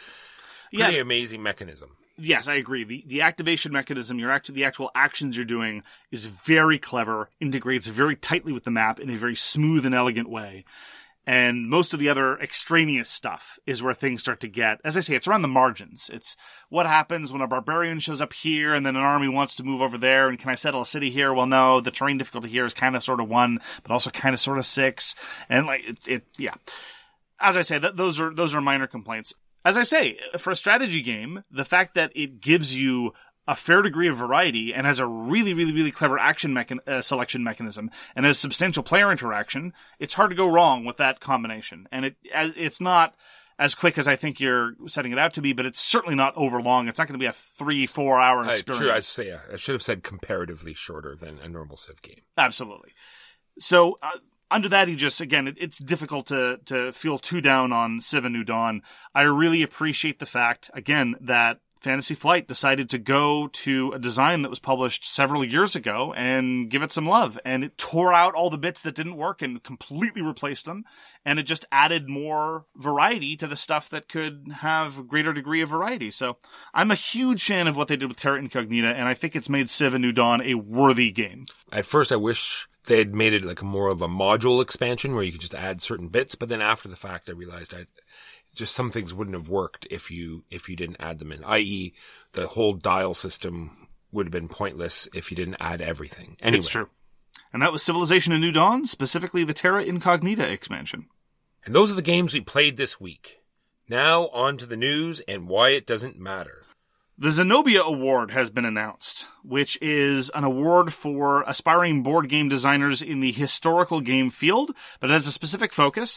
amazing mechanism. Yes, I agree. The activation mechanism, the actual actions you're doing, is very clever, integrates very tightly with the map in a very smooth and elegant way. And most of the other extraneous stuff is where things start to get, as I say, it's around the margins. It's what happens when a barbarian shows up here and then an army wants to move over there, and can I settle a city here? Well, no, the terrain difficulty here is kind of sort of 1, but also kind of sort of 6. And yeah. As I say, those are minor complaints. As I say, for a strategy game, the fact that it gives you a fair degree of variety and has a really, really, really clever action selection mechanism and has substantial player interaction, it's hard to go wrong with that combination. And it's not as quick as I think you're setting it out to be, but it's certainly not overlong. It's not going to be a 3-4 hour experience. True, I should have said comparatively shorter than a normal Civ game. Absolutely. So, under that aegis, again, it's difficult to feel too down on Civ New Dawn. I really appreciate the fact, again, that Fantasy Flight decided to go to a design that was published several years ago and give it some love. And it tore out all the bits that didn't work and completely replaced them. And it just added more variety to the stuff that could have a greater degree of variety. So I'm a huge fan of what they did with Terra Incognita, and I think it's made Civ New Dawn a worthy game. At first, I wish they had made it like more of a module expansion where you could just add certain bits. But then after the fact, I realized just some things wouldn't have worked if you didn't add them in, i.e. the whole dial system would have been pointless if you didn't add everything. Anyway. It's true. And that was Civilization of New Dawn, specifically the Terra Incognita expansion. And those are the games we played this week. Now on to the news and why it doesn't matter. The Zenobia Award has been announced, which is an award for aspiring board game designers in the historical game field, but it has a specific focus.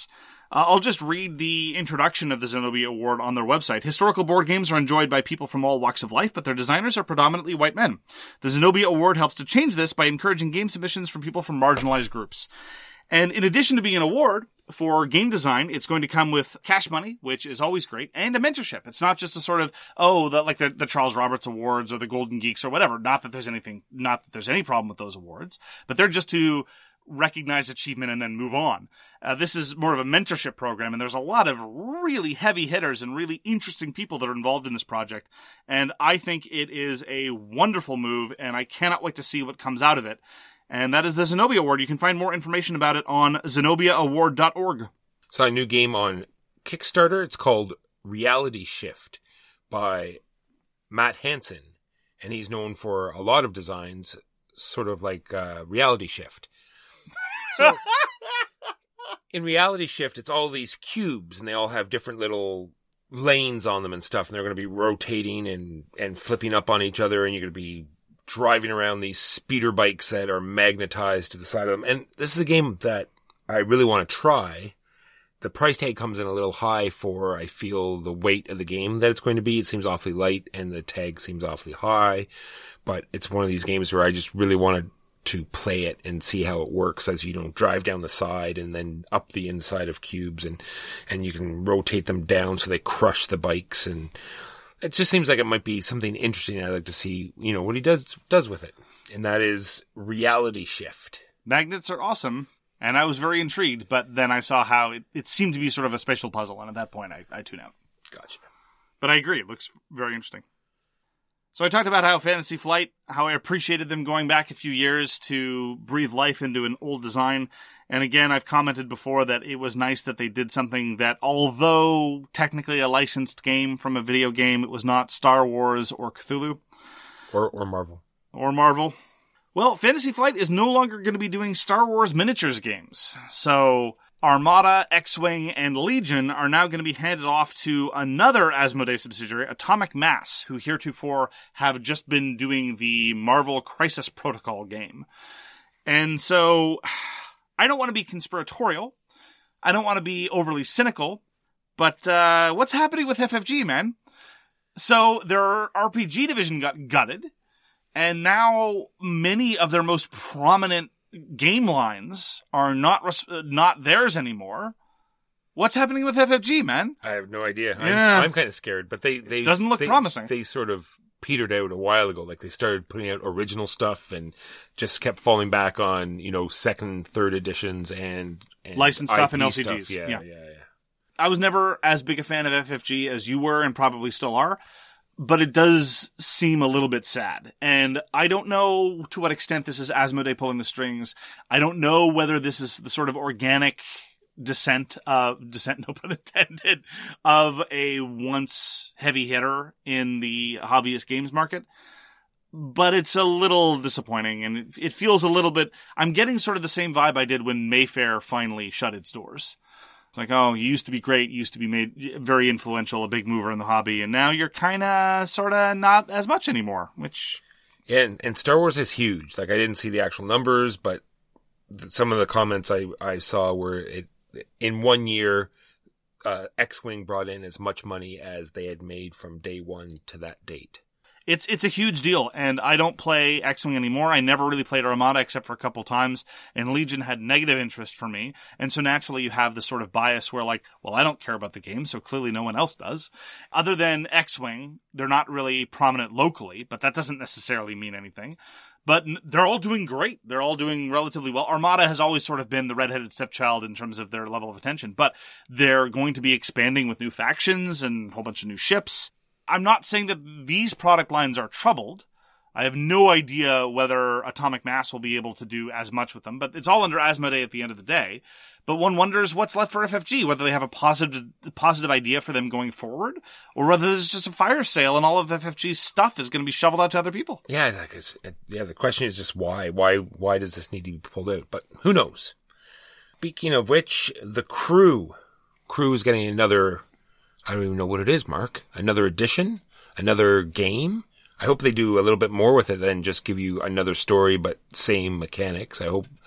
I'll just read the introduction of the Zenobia Award on their website. Historical board games are enjoyed by people from all walks of life, but their designers are predominantly white men. The Zenobia Award helps to change this by encouraging game submissions from people from marginalized groups. And in addition to being an award for game design, it's going to come with cash money, which is always great, and a mentorship. It's not just a sort of, the Charles Roberts Awards or the Golden Geeks or whatever. Not that there's any problem with those awards, but they're just to recognize achievement and then move on. This is more of a mentorship program, and there's a lot of really heavy hitters and really interesting people that are involved in this project. And I think it is a wonderful move, and I cannot wait to see what comes out of it. And that is the Zenobia Award. You can find more information about it on zenobiaaward.org. Saw a new game on Kickstarter. It's called Reality Shift by Matt Hansen. And he's known for a lot of designs, sort of like Reality Shift. So, in Reality Shift, it's all these cubes, and they all have different little lanes on them and stuff. And they're going to be rotating and flipping up on each other, and you're going to be driving around these speeder bikes that are magnetized to the side of them. And this is a game that I really want to try. The price tag comes in a little high for, I feel, the weight of the game that it's going to be. It seems awfully light and the tag seems awfully high, but it's one of these games where I just really wanted to play it and see how it works as you drive down the side and then up the inside of cubes, and you can rotate them down so they crush the bikes, and it just seems like it might be something interesting. I'd like to see, what he does with it. And that is Reality Shift. Magnets are awesome, and I was very intrigued, but then I saw how it seemed to be sort of a spatial puzzle, and at that point I tune out. Gotcha. But I agree, it looks very interesting. So I talked about how Fantasy Flight, how I appreciated them going back a few years to breathe life into an old design. And again, I've commented before that it was nice that they did something that, although technically a licensed game from a video game, it was not Star Wars or Cthulhu. Or Marvel. Or Marvel. Well, Fantasy Flight is no longer going to be doing Star Wars miniatures games. So Armada, X-Wing, and Legion are now going to be handed off to another Asmodee subsidiary, Atomic Mass, who heretofore have just been doing the Marvel Crisis Protocol game. And so I don't want to be conspiratorial. I don't want to be overly cynical. But what's happening with FFG, man? So their RPG division got gutted, and now many of their most prominent game lines are not theirs anymore. What's happening with FFG, man? I have no idea. Yeah. I'm kind of scared, but they doesn't look promising. They sort of petered out a while ago. Like, they started putting out original stuff and just kept falling back on, second, third editions and licensed stuff and IP LCGs. Stuff. Yeah. I was never as big a fan of FFG as you were, and probably still are, but it does seem a little bit sad. And I don't know to what extent this is Asmodee pulling the strings. I don't know whether this is the sort of organic descent, no pun intended, of a once heavy hitter in the hobbyist games market. But it's a little disappointing, and it feels a little bit, I'm getting sort of the same vibe I did when Mayfair finally shut its doors. It's like, oh, you used to be great, you used to be made very influential, a big mover in the hobby, and now you're kind of, sort of not as much anymore, which... Yeah, and Star Wars is huge. Like, I didn't see the actual numbers, but some of the comments I saw were, in 1 year, X-Wing brought in as much money as they had made from day one to that date. It's a huge deal, and I don't play X-Wing anymore. I never really played Armada except for a couple times, and Legion had negative interest for me, and so naturally you have this sort of bias where, like, well, I don't care about the game, so clearly no one else does. Other than X-Wing, they're not really prominent locally, but that doesn't necessarily mean anything. But they're all doing great. They're all doing relatively well. Armada has always sort of been the redheaded stepchild in terms of their level of attention, but they're going to be expanding with new factions and a whole bunch of new ships. I'm not saying that these product lines are troubled. I have no idea whether Atomic Mass will be able to do as much with them, but it's all under Asmodee at the end of the day. But one wonders what's left for FFG, whether they have a positive idea for them going forward, or whether there's just a fire sale and all of FFG's stuff is going to be shoveled out to other people. Yeah, the question is just why? Why does this need to be pulled out? But who knows? Speaking of which, the Crew is getting another... I don't even know what it is, Mark. Another edition? Another game? I hope they do a little bit more with it than just give you another story, but same mechanics. I hope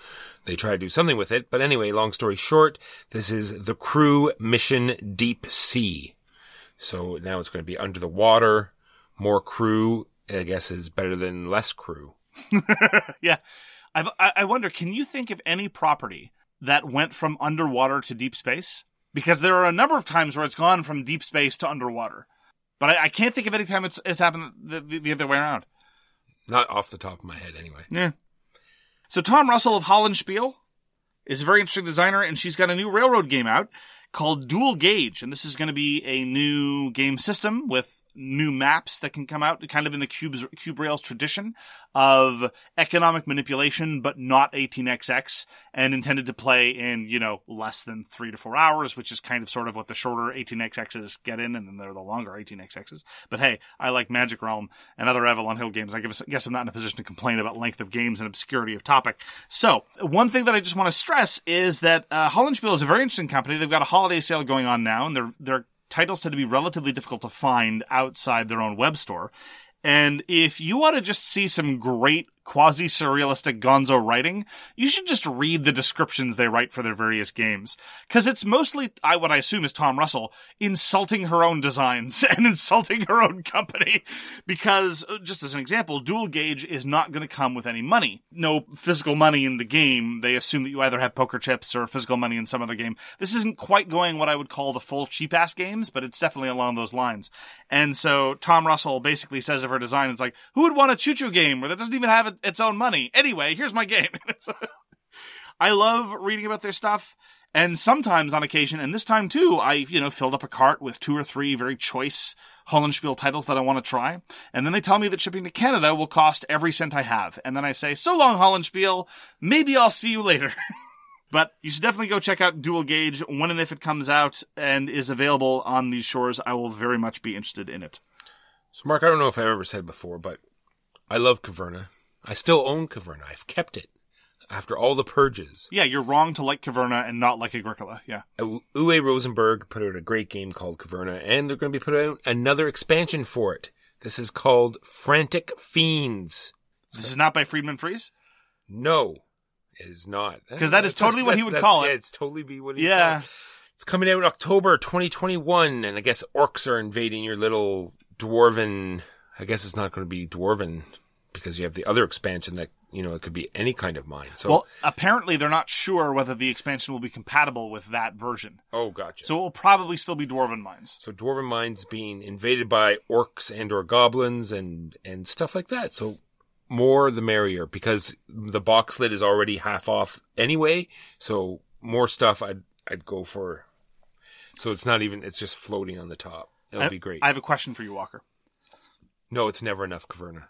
they try to do something with it. But anyway, long story short, this is The Crew Mission Deep Sea. So now it's going to be under the water. More crew, I guess, is better than less crew. Yeah. I wonder, can you think of any property that went from underwater to deep space? Because there are a number of times where it's gone from deep space to underwater. But I can't think of any time it's happened the other way around. Not off the top of my head, anyway. Yeah. So Tom Russell of Hollandspiel is a very interesting designer, and she's got a new railroad game out called Dual Gauge. And this is going to be a new game system with new maps that can come out, kind of in the Cube Rails tradition of economic manipulation, but not 18xx, and intended to play in, less than 3 to 4 hours, which is kind of sort of what the shorter 18xx's get in, and then they're the longer 18xx's. But hey, I like Magic Realm and other Avalon Hill games. I guess I'm not in a position to complain about length of games and obscurity of topic. So, one thing that I just want to stress is that Hollandspiel is a very interesting company. They've got a holiday sale going on now, and their titles tend to be relatively difficult to find outside their own web store. And if you want to just see some great quasi-surrealistic gonzo writing, you should just read the descriptions they write for their various games. Because it's mostly, what I assume is Tom Russell, insulting her own designs and insulting her own company. Because, just as an example, Dual Gauge is not going to come with any money. No physical money in the game. They assume that you either have poker chips or physical money in some other game. This isn't quite going what I would call the full cheap-ass games, but it's definitely along those lines. And so Tom Russell basically says of her design, it's like, who would want a choo-choo game where that doesn't even have its own money? Anyway, here's my game. I love reading about their stuff, and sometimes on occasion, and this time too, I, filled up a cart with 2 or 3 very choice Hollandspiel titles that I want to try, and then they tell me that shipping to Canada will cost every cent I have, and then I say, so long Hollandspiel, maybe I'll see you later. But you should definitely go check out Dual Gauge when and if it comes out and is available on these shores. I will very much be interested in it. So Mark, I don't know if I've ever said before, but I love Caverna. I still own Caverna. I've kept it after all the purges. Yeah, you're wrong to like Caverna and not like Agricola. Yeah. Uwe Rosenberg put out a great game called Caverna, and they're going to be putting out another expansion for it. This is called Frantic Fiends. This is not by Friedman Freeze? No, it is not. Because that is totally what he would call it. Yeah, it's totally be what he would call it. It's coming out in October 2021, and I guess orcs are invading your little dwarven... I guess it's not going to be dwarven, because you have the other expansion that, it could be any kind of mine. So, well, apparently they're not sure whether the expansion will be compatible with that version. Oh, gotcha. So it will probably still be Dwarven Mines. So Dwarven Mines being invaded by orcs and or goblins and stuff like that. So more the merrier, because the box lid is already half off anyway. So more stuff I'd go for. So it's not even, it's just floating on the top. It'll be great. I have a question for you, Walker. No, it's never enough Caverna.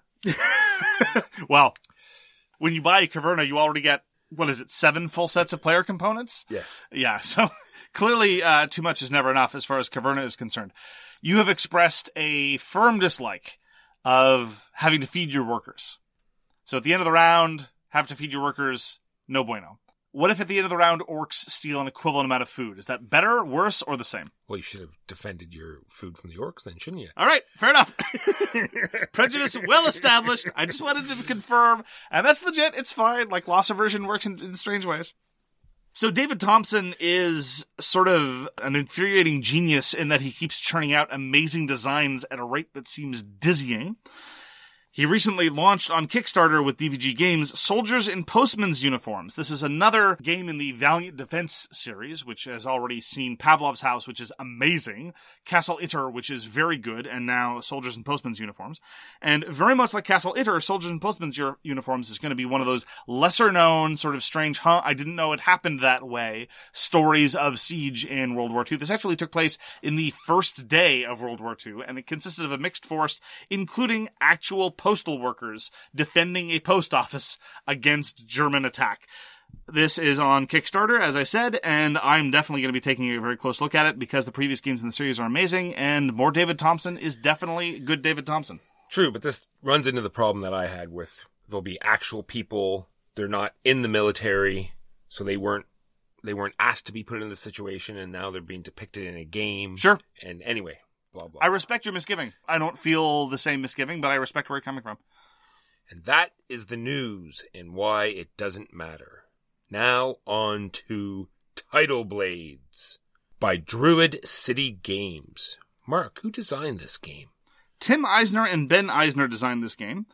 Well, when you buy a Caverna, you already get, 7 full sets of player components? Yes. Yeah, so clearly too much is never enough as far as Caverna is concerned. You have expressed a firm dislike of having to feed your workers. So at the end of the round, have to feed your workers, no bueno. What if at the end of the round, orcs steal an equivalent amount of food? Is that better, worse, or the same? Well, you should have defended your food from the orcs then, shouldn't you? All right, fair enough. Prejudice well established. I just wanted to confirm. And that's legit. It's fine. Like, loss aversion works in strange ways. So David Thompson is sort of an infuriating genius in that he keeps churning out amazing designs at a rate that seems dizzying. He recently launched on Kickstarter with DVG Games Soldiers in Postmen's Uniforms. This is another game in the Valiant Defense series, which has already seen Pavlov's House, which is amazing, Castle Itter, which is very good, and now Soldiers in Postmen's Uniforms. And very much like Castle Itter, Soldiers in Postmen's Uniforms is going to be one of those lesser-known, sort of strange, I didn't know it happened that way, stories of siege in World War II. This actually took place in the first day of World War II, and it consisted of a mixed force, including actual postal workers defending a post office against German attack. This is on Kickstarter, as I said, and I'm definitely going to be taking a very close look at it because the previous games in the series are amazing, and more David Thompson is definitely good David Thompson. True, but this runs into the problem that I had with there'll be actual people, they're not in the military, so they weren't asked to be put in the situation, and now they're being depicted in a game. Sure. And anyway, blah, blah. I respect your misgiving. I don't feel the same misgiving, but I respect where you're coming from. And that is the news and why it doesn't matter. Now on to Tidal Blades by Druid City Games. Mark, who designed this game? Tim Eisner and Ben Eisner designed this game.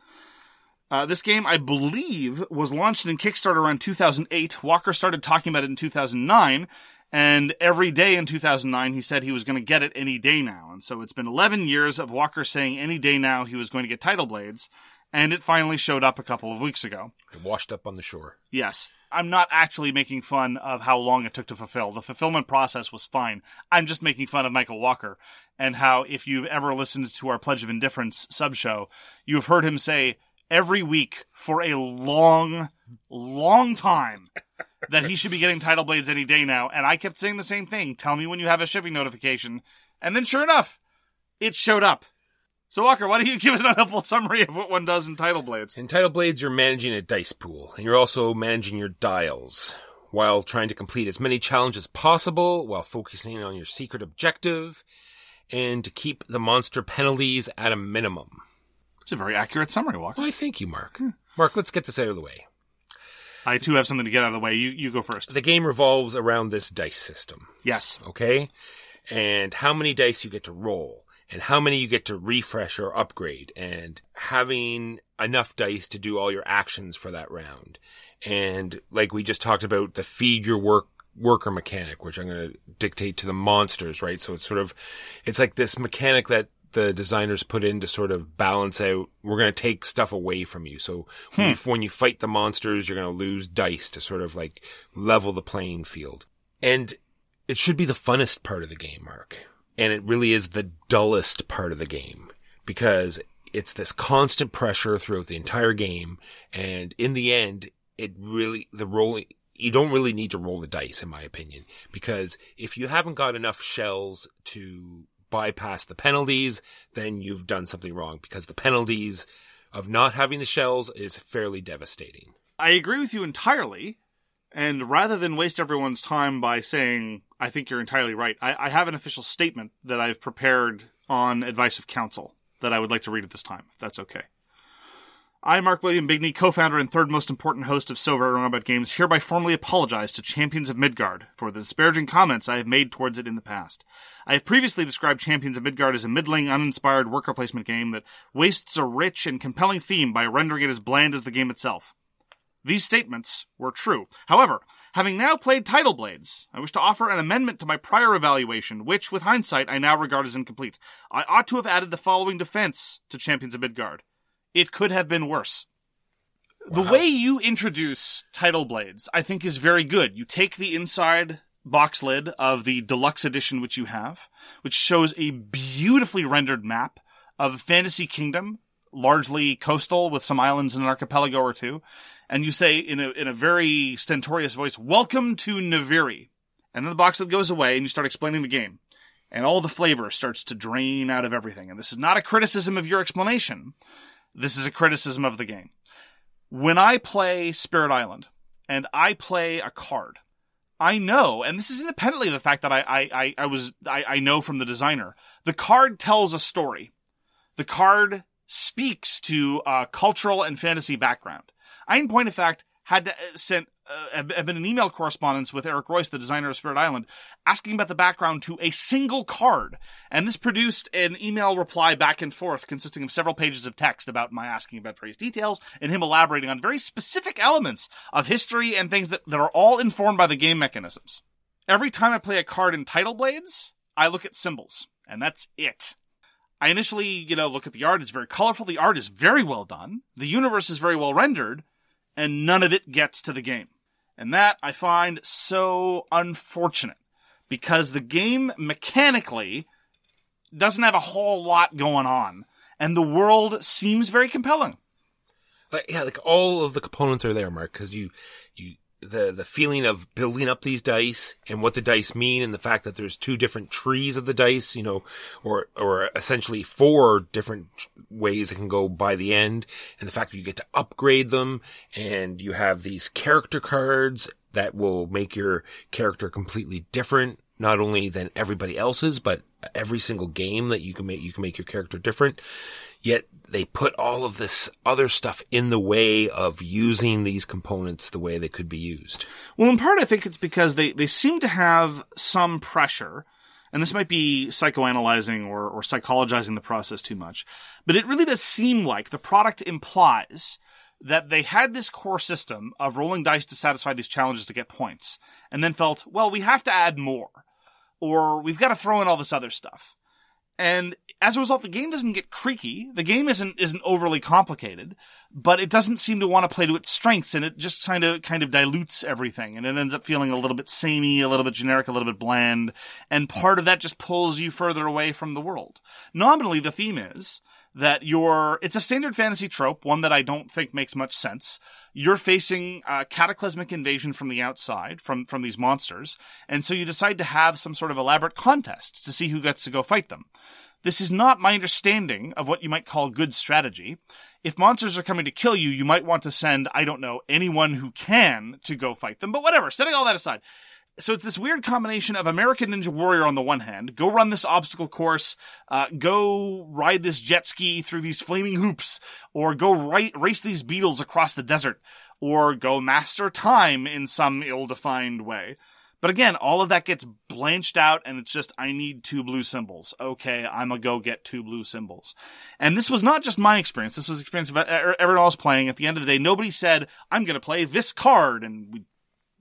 This game, I believe, was launched in Kickstarter around 2008. Walker started talking about it in 2009, and every day in 2009 he said he was going to get it any day now. And so it's been 11 years of Walker saying any day now he was going to get Tidal Blades, and it finally showed up a couple of weeks ago. It washed up on the shore. Yes. I'm not actually making fun of how long it took to fulfill. The fulfillment process was fine. I'm just making fun of Michael Walker and how, if you've ever listened to our Pledge of Indifference sub-show, you've heard him say every week for a long, long time that he should be getting Tidal Blades any day now. And I kept saying the same thing. Tell me when you have a shipping notification. And then sure enough, it showed up. So, Walker, why don't you give us an unhelpful summary of what one does in Tidal Blades? In Tidal Blades, you're managing a dice pool, and you're also managing your dials, while trying to complete as many challenges as possible, while focusing on your secret objective, and to keep the monster penalties at a minimum. It's a very accurate summary, Walker. Why, thank you, Mark. Mark, let's get this out of the way. I, too, have something to get out of the way. You go first. The game revolves around this dice system. Yes. Okay? And how many dice you get to roll. And how many you get to refresh or upgrade, and having enough dice to do all your actions for that round. And like we just talked about, the feed your worker mechanic, which I'm going to dictate to the monsters, right? So it's like this mechanic that the designers put in to sort of balance out, we're going to take stuff away from you. So when you fight the monsters, you're going to lose dice to sort of like level the playing field. And it should be the funnest part of the game, Mark. And it really is the dullest part of the game, because it's this constant pressure throughout the entire game. And in the end, you don't really need to roll the dice, in my opinion, because if you haven't got enough shells to bypass the penalties, then you've done something wrong, because the penalties of not having the shells is fairly devastating. I agree with you entirely. And rather than waste everyone's time by saying, I think you're entirely right, I have an official statement that I've prepared on advice of counsel that I would like to read at this time, if that's okay. I, Mark William Bigney, co-founder and third most important host of So Very Wrong About Games, hereby formally apologize to Champions of Midgard for the disparaging comments I have made towards it in the past. I have previously described Champions of Midgard as a middling, uninspired worker placement game that wastes a rich and compelling theme by rendering it as bland as the game itself. These statements were true. However, having now played Tidal Blades, I wish to offer an amendment to my prior evaluation, which, with hindsight, I now regard as incomplete. I ought to have added the following defense to Champions of Midgard. It could have been worse. Wow. The way you introduce Tidal Blades, I think, is very good. You take the inside box lid of the deluxe edition which you have, which shows a beautifully rendered map of a fantasy kingdom, largely coastal with some islands and an archipelago or two. And you say in a very stentorious voice, "Welcome to Naviri." And then the box lid goes away and you start explaining the game. And all the flavor starts to drain out of everything. And this is not a criticism of your explanation. This is a criticism of the game. When I play Spirit Island and I play a card, I know, and this is independently of the fact that I know from the designer, the card tells a story. The card speaks to a cultural and fantasy background. I, in point of fact, had been in email correspondence with Eric Royce, the designer of Spirit Island, asking about the background to a single card. And this produced an email reply back and forth consisting of several pages of text about my asking about various details and him elaborating on very specific elements of history and things that are all informed by the game mechanisms. Every time I play a card in Tidal Blades, I look at symbols, and that's it. I initially, look at the art. It's very colorful. The art is very well done. The universe is very well rendered. And none of it gets to the game. And that I find so unfortunate, because the game mechanically doesn't have a whole lot going on, and the world seems very compelling. Like all of the components are there, Mark, because the feeling of building up these dice and what the dice mean, and the fact that there's two different trees of the dice, or essentially four different ways it can go by the end, and the fact that you get to upgrade them, and you have these character cards that will make your character completely different not only than everybody else's, but every single game that you can make your character different. Yet they put all of this other stuff in the way of using these components the way they could be used. Well, in part, I think it's because they seem to have some pressure, and this might be psychoanalyzing or psychologizing the process too much, but it really does seem like the product implies that they had this core system of rolling dice to satisfy these challenges to get points, and then felt, well, we have to add more, or we've got to throw in all this other stuff. And as a result, the game doesn't get creaky. The game isn't overly complicated, but it doesn't seem to want to play to its strengths, and it just kind of dilutes everything, and it ends up feeling a little bit samey, a little bit generic, a little bit bland, and part of that just pulls you further away from the world. Nominally, the theme is that it's a standard fantasy trope, one that I don't think makes much sense. You're facing a cataclysmic invasion from the outside, from these monsters, and so you decide to have some sort of elaborate contest to see who gets to go fight them. This is not my understanding of what you might call good strategy. If monsters are coming to kill you, you might want to send, I don't know, anyone who can to go fight them, but whatever, setting all that aside. So it's this weird combination of American Ninja Warrior on the one hand, go run this obstacle course, go ride this jet ski through these flaming hoops, or go race these beetles across the desert, or go master time in some ill-defined way. But again, all of that gets blanched out, and it's just, I need 2 blue symbols. Okay, I'm gonna go get 2 blue symbols. And this was not just my experience, this was the experience of everyone else playing. At the end of the day, nobody said, I'm gonna play this card, and we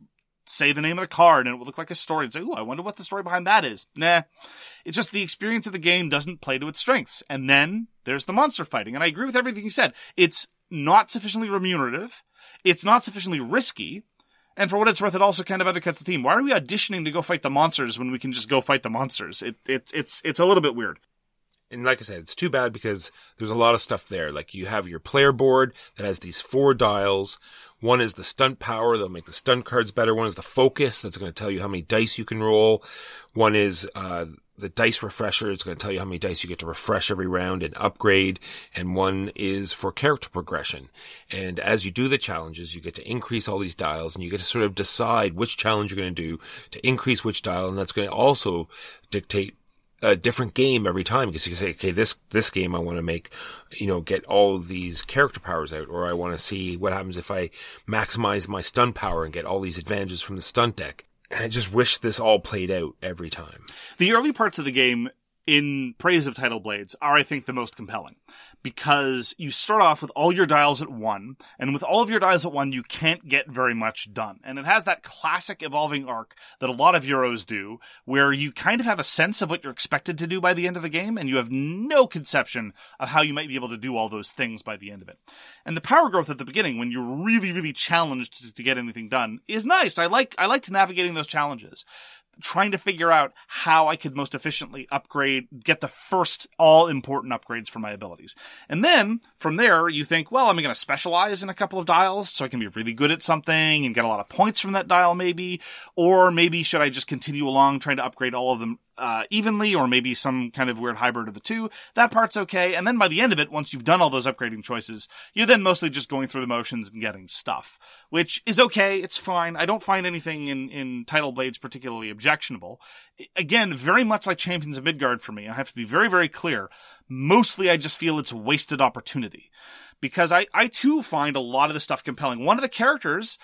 say the name of the card, and it would look like a story, and say, ooh, I wonder what the story behind that is. Nah. It's just the experience of the game doesn't play to its strengths. And then there's the monster fighting. And I agree with everything you said. It's not sufficiently remunerative. It's not sufficiently risky. And for what it's worth, it also kind of undercuts the theme. Why are we auditioning to go fight the monsters when we can just go fight the monsters? It's a little bit weird. And like I said, it's too bad because there's a lot of stuff there. Like you have your player board that has these 4 dials. One is the stunt power. They'll make the stunt cards better. One is the focus. That's going to tell you how many dice you can roll. One is, the dice refresher. It's going to tell you how many dice you get to refresh every round and upgrade. And one is for character progression. And as you do the challenges, you get to increase all these dials and you get to sort of decide which challenge you're going to do to increase which dial. And that's going to also dictate a different game every time, because you can say, okay, this game I want to make, get all of these character powers out, or I want to see what happens if I maximize my stunt power and get all these advantages from the stunt deck. And I just wish this all played out every time. The early parts of the game, in praise of Tidal Blades, are, I think, the most compelling. Because you start off with all your dials at 1, and with all of your dials at 1, you can't get very much done. And it has that classic evolving arc that a lot of Euros do, where you kind of have a sense of what you're expected to do by the end of the game, and you have no conception of how you might be able to do all those things by the end of it. And the power growth at the beginning, when you're really, really challenged to get anything done, is nice. I like navigating those challenges, trying to figure out how I could most efficiently get the first all-important upgrades for my abilities. And then, from there, you think, well, I'm going to specialize in a couple of dials so I can be really good at something and get a lot of points from that dial, maybe. Or maybe should I just continue along trying to upgrade all of them evenly, or maybe some kind of weird hybrid of the two. That part's okay. And then by the end of it, once you've done all those upgrading choices, you're then mostly just going through the motions and getting stuff, which is okay. It's fine. I don't find anything in Tidal Blades particularly objectionable. Again, very much like Champions of Midgard for me. I have to be very, very clear. Mostly I just feel it's wasted opportunity, because I too find a lot of the stuff compelling. One of the characters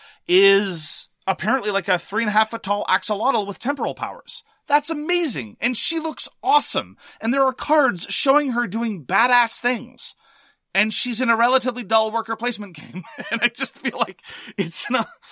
is apparently like a 3.5 foot tall axolotl with temporal powers. That's amazing. And she looks awesome. And there are cards showing her doing badass things. And she's in a relatively dull worker placement game. And I just feel like it's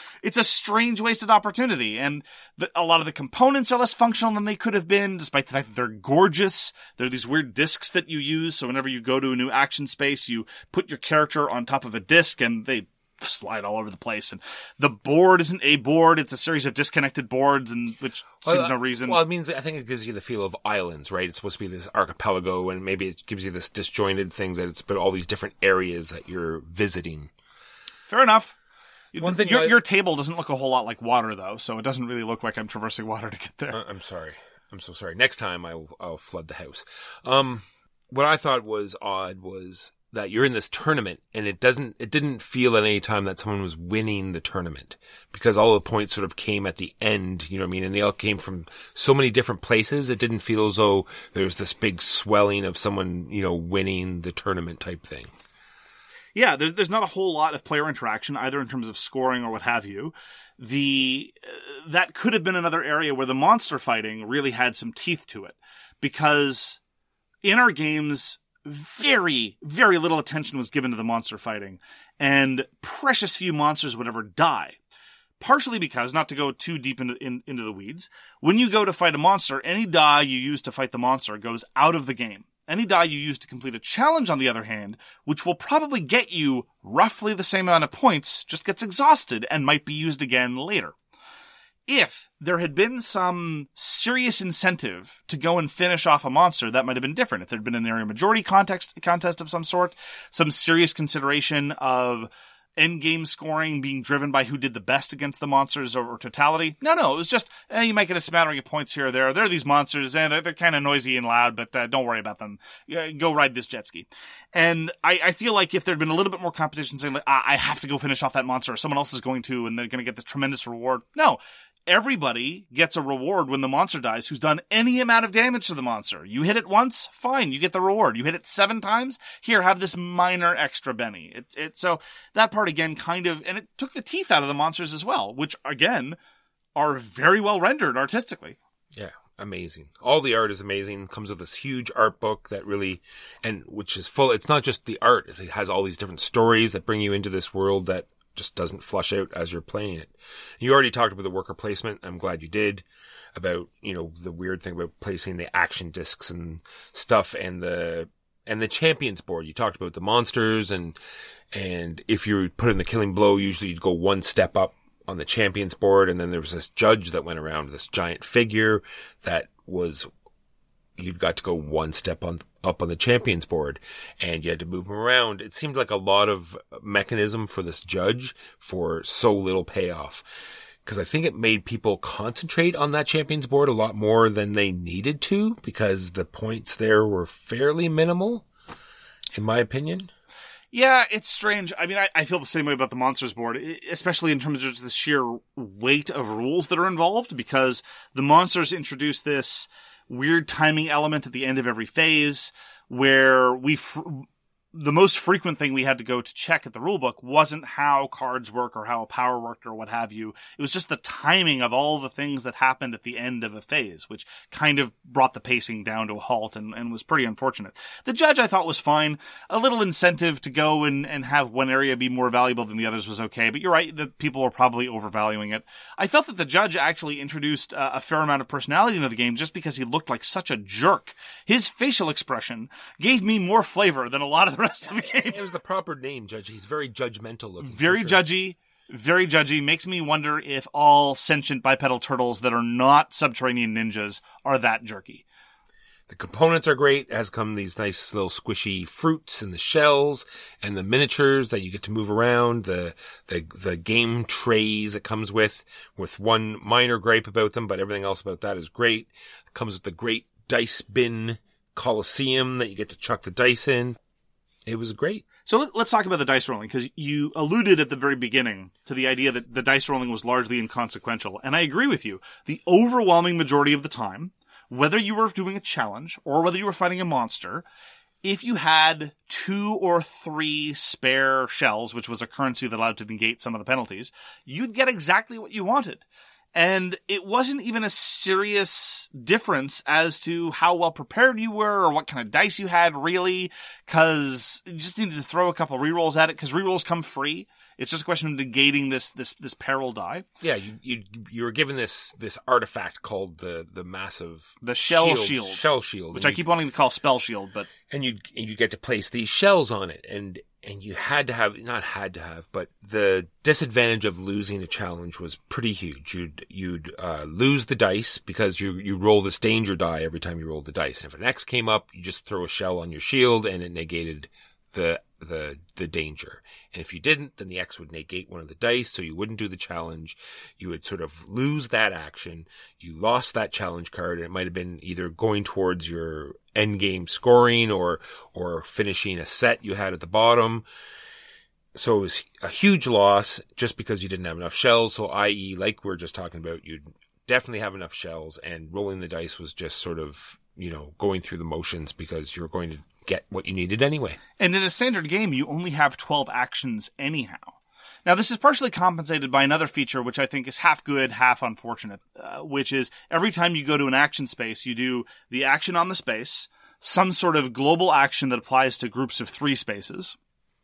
a strange wasted opportunity. And a lot of the components are less functional than they could have been, despite the fact that they're gorgeous. They're these weird discs that you use. So whenever you go to a new action space, you put your character on top of a disc and they slide all over the place. And the board isn't a board, it's a series of disconnected boards, and which seems no reason. Well, I think it gives you the feel of islands, right? It's supposed to be this archipelago, and maybe it gives you this disjointed things that it's but all these different areas that you're visiting. Fair enough. One thing your table doesn't look a whole lot like water, though, so it doesn't really look like I'm traversing water to get there. I'm sorry. I'm so sorry. Next time I'll flood the house. What I thought was odd was that you're in this tournament, and it didn't feel at any time that someone was winning the tournament, because all the points sort of came at the end, you know what I mean? And they all came from so many different places. It didn't feel as though there was this big swelling of someone, you know, winning the tournament type thing. Yeah, there's not a whole lot of player interaction, either in terms of scoring or what have you. That could have been another area where the monster fighting really had some teeth to it, because in our games, very, very little attention was given to the monster fighting, and precious few monsters would ever die. Partially because, not to go too deep into the weeds, when you go to fight a monster, any die you use to fight the monster goes out of the game. Any die you use to complete a challenge, on the other hand, which will probably get you roughly the same amount of points, just gets exhausted and might be used again later. If there had been some serious incentive to go and finish off a monster, that might have been different. If there had been an area majority contest of some sort, some serious consideration of endgame scoring being driven by who did the best against the monsters or totality. No, it was just, you might get a smattering of points here or there. There are these monsters, and they're kind of noisy and loud, but don't worry about them. Go ride this jet ski. And I feel like if there had been a little bit more competition saying, like, I have to go finish off that monster, or someone else is going to, and they're going to get this tremendous reward. No. Everybody gets a reward when the monster dies who's done any amount of damage to the monster. You hit it once, fine, you get the reward. You hit it 7 times, here, have this minor extra Benny. So that part again kind of, and it took the teeth out of the monsters as well, which again are very well rendered artistically. Yeah, amazing. All the art is amazing. Comes with this huge art book that really, and which is full, it's not just the art, it has all these different stories that bring you into this world that just doesn't flush out as you're playing it. You already talked about the worker placement. I'm glad you did, about, you know, the weird thing about placing the action discs and stuff, and the champions board. You talked about the monsters, and if you put in the killing blow, usually you'd go one step up on the champions board, and then there was this judge that went around, this giant figure that was, you'd got to go one step up on the champions board, and you had to move them around. It seemed like a lot of mechanism for this judge for so little payoff, because I think it made people concentrate on that champions board a lot more than they needed to, because the points there were fairly minimal, in my opinion. Yeah, it's strange. I mean, I feel the same way about the monsters board, especially in terms of the sheer weight of rules that are involved, because the monsters introduce this weird timing element at the end of every phase, where the most frequent thing we had to go to check at the rulebook wasn't how cards work or how a power worked or what have you. It was just the timing of all the things that happened at the end of a phase, which kind of brought the pacing down to a halt and was pretty unfortunate. The judge, I thought, was fine. A little incentive to go and have one area be more valuable than the others was okay, but you're right that people were probably overvaluing it. I felt that the judge actually introduced a fair amount of personality into the game just because he looked like such a jerk. His facial expression gave me more flavor than a lot of the rest of the game. It was the proper name, Judge. He's very judgmental looking. Very judgy. Very judgy. Makes me wonder if all sentient bipedal turtles that are not subterranean ninjas are that jerky. The components are great. It has come these nice little squishy fruits and the shells and the miniatures that you get to move around. The game trays it comes with one minor gripe about them, but everything else about that is great. It comes with the great dice bin Coliseum that you get to chuck the dice in. It was great. So let's talk about the dice rolling, because you alluded at the very beginning to the idea that the dice rolling was largely inconsequential. And I agree with you. The overwhelming majority of the time, whether you were doing a challenge or whether you were fighting a monster, if you had 2 or 3 spare shells, which was a currency that allowed to negate some of the penalties, you'd get exactly what you wanted. And it wasn't even a serious difference as to how well prepared you were or what kind of dice you had, really, because you just needed to throw a couple rerolls at it, because rerolls come free. It's just a question of negating this peril die. Yeah, you were given this artifact called the massive shell shield, which I keep wanting to call spell shield, but you get to place these shells on it, and you but the disadvantage of losing a challenge was pretty huge. You'd lose the dice because you roll this danger die every time you rolled the dice. And if an X came up, you just throw a shell on your shield and it negated the the danger. And if you didn't, then the X would negate one of the dice, so you wouldn't do the challenge. You would sort of lose that action. You lost that challenge card, and it might have been either going towards your end game scoring or finishing a set you had at the bottom. So it was a huge loss just because you didn't have enough shells. So i.e., like we were just talking about, you'd definitely have enough shells, and rolling the dice was just sort of, going through the motions because you're going to get what you needed anyway. And in a standard game, you only have 12 actions anyhow. Now, this is partially compensated by another feature, which I think is half good, half unfortunate, which is every time you go to an action space, you do the action on the space, some sort of global action that applies to groups of 3 spaces,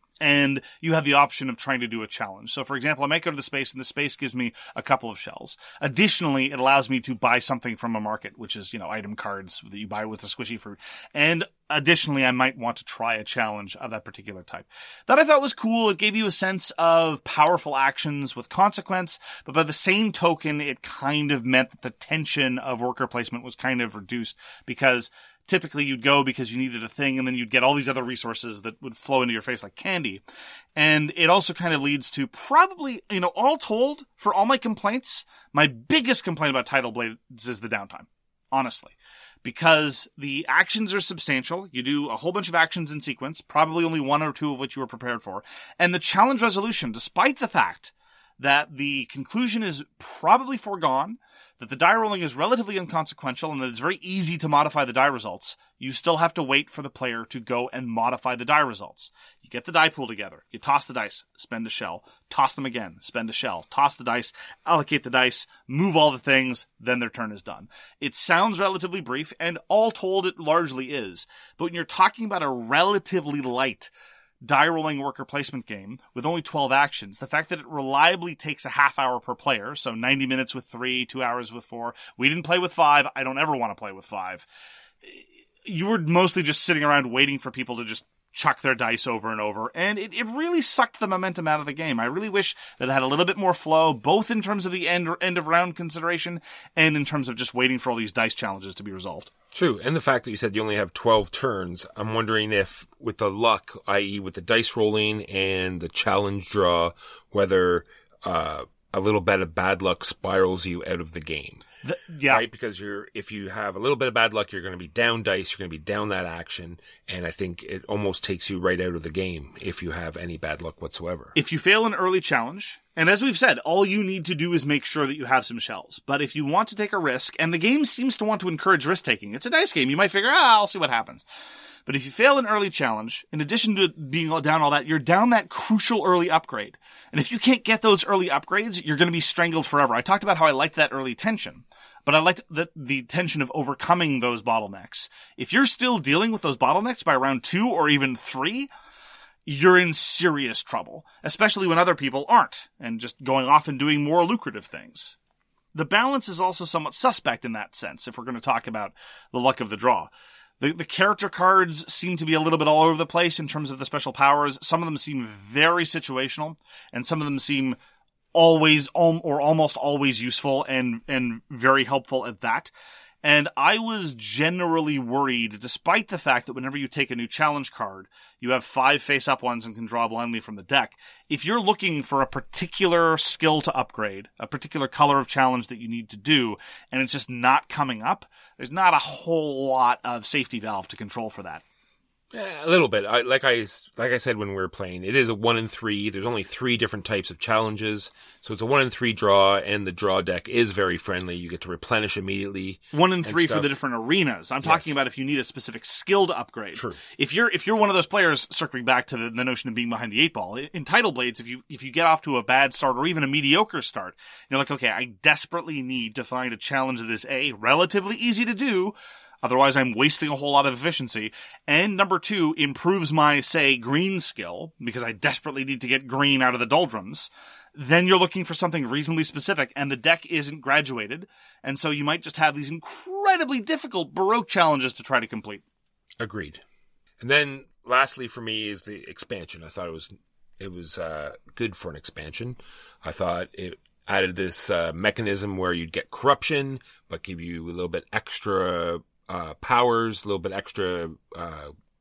and you have the option of trying to do a challenge. So, for example, I might go to the space, and the space gives me a couple of shells. Additionally, it allows me to buy something from a market, which is, item cards that you buy with the squishy fruit. And additionally, I might want to try a challenge of that particular type. That I thought was cool. It gave you a sense of powerful actions with consequence, but by the same token, it kind of meant that the tension of worker placement was kind of reduced, because typically you'd go because you needed a thing, and then you'd get all these other resources that would flow into your face like candy. And it also kind of leads to probably, all told, for all my complaints, my biggest complaint about Tidal Blades is the downtime, honestly. Because the actions are substantial. You do a whole bunch of actions in sequence, probably only 1 or 2 of which you were prepared for. And the challenge resolution, despite the fact that the conclusion is probably foregone, that the die rolling is relatively inconsequential, and that it's very easy to modify the die results, you still have to wait for the player to go and modify the die results. You get the die pool together, you toss the dice, spend a shell, toss them again, spend a shell, toss the dice, allocate the dice, move all the things, then their turn is done. It sounds relatively brief, and all told it largely is, but when you're talking about a relatively light die-rolling worker placement game with only 12 actions, the fact that it reliably takes a half hour per player, so 90 minutes with 3, 2 hours with 4. We didn't play with 5. I don't ever want to play with 5. You were mostly just sitting around waiting for people to just chuck their dice over and over, and it really sucked the momentum out of the game. I really wish that it had a little bit more flow, both in terms of the end of round consideration and in terms of just waiting for all these dice challenges to be resolved. True, and the fact that you said you only have 12 turns, I'm wondering if, with the luck, i.e. with the dice rolling and the challenge draw, whether a little bit of bad luck spirals you out of the game. Yeah. Right? Because if you have a little bit of bad luck, you're going to be down dice, you're going to be down that action, and I think it almost takes you right out of the game if you have any bad luck whatsoever. If you fail an early challenge, and as we've said, all you need to do is make sure that you have some shells. But if you want to take a risk, and the game seems to want to encourage risk-taking, it's a dice game, you might figure, I'll see what happens. But if you fail an early challenge, in addition to being down all that, you're down that crucial early upgrade. And if you can't get those early upgrades, you're going to be strangled forever. I talked about how I liked that early tension, but I liked the tension of overcoming those bottlenecks. If you're still dealing with those bottlenecks by round 2 or even 3, you're in serious trouble, especially when other people aren't, and just going off and doing more lucrative things. The balance is also somewhat suspect in that sense, if we're going to talk about the luck of the draw. The character cards seem to be a little bit all over the place in terms of the special powers. Some of them seem very situational, and some of them seem always or almost always useful and very helpful at that. And I was generally worried, despite the fact that whenever you take a new challenge card, you have 5 face-up ones and can draw blindly from the deck. If you're looking for a particular skill to upgrade, a particular color of challenge that you need to do, and it's just not coming up, there's not a whole lot of safety valve to control for that. A little bit. Like I said when we were playing, it is a 1 in 3. There's only 3 different types of challenges. So it's a 1 in 3 draw, and the draw deck is very friendly. You get to replenish immediately. 1 in 3 for the different arenas. I'm talking about if you need a specific skill to upgrade. True. If you're one of those players, circling back to the notion of being behind the 8 ball, in Tidal Blades, if you get off to a bad start or even a mediocre start, you're like, okay, I desperately need to find a challenge that is A, relatively easy to do, otherwise I'm wasting a whole lot of efficiency. And number 2, improves my, say, green skill, because I desperately need to get green out of the doldrums. Then you're looking for something reasonably specific, and the deck isn't graduated. And so you might just have these incredibly difficult Baroque challenges to try to complete. Agreed. And then lastly for me is the expansion. I thought it was good for an expansion. I thought it added this mechanism where you'd get corruption, but give you a little bit extra powers, a little bit extra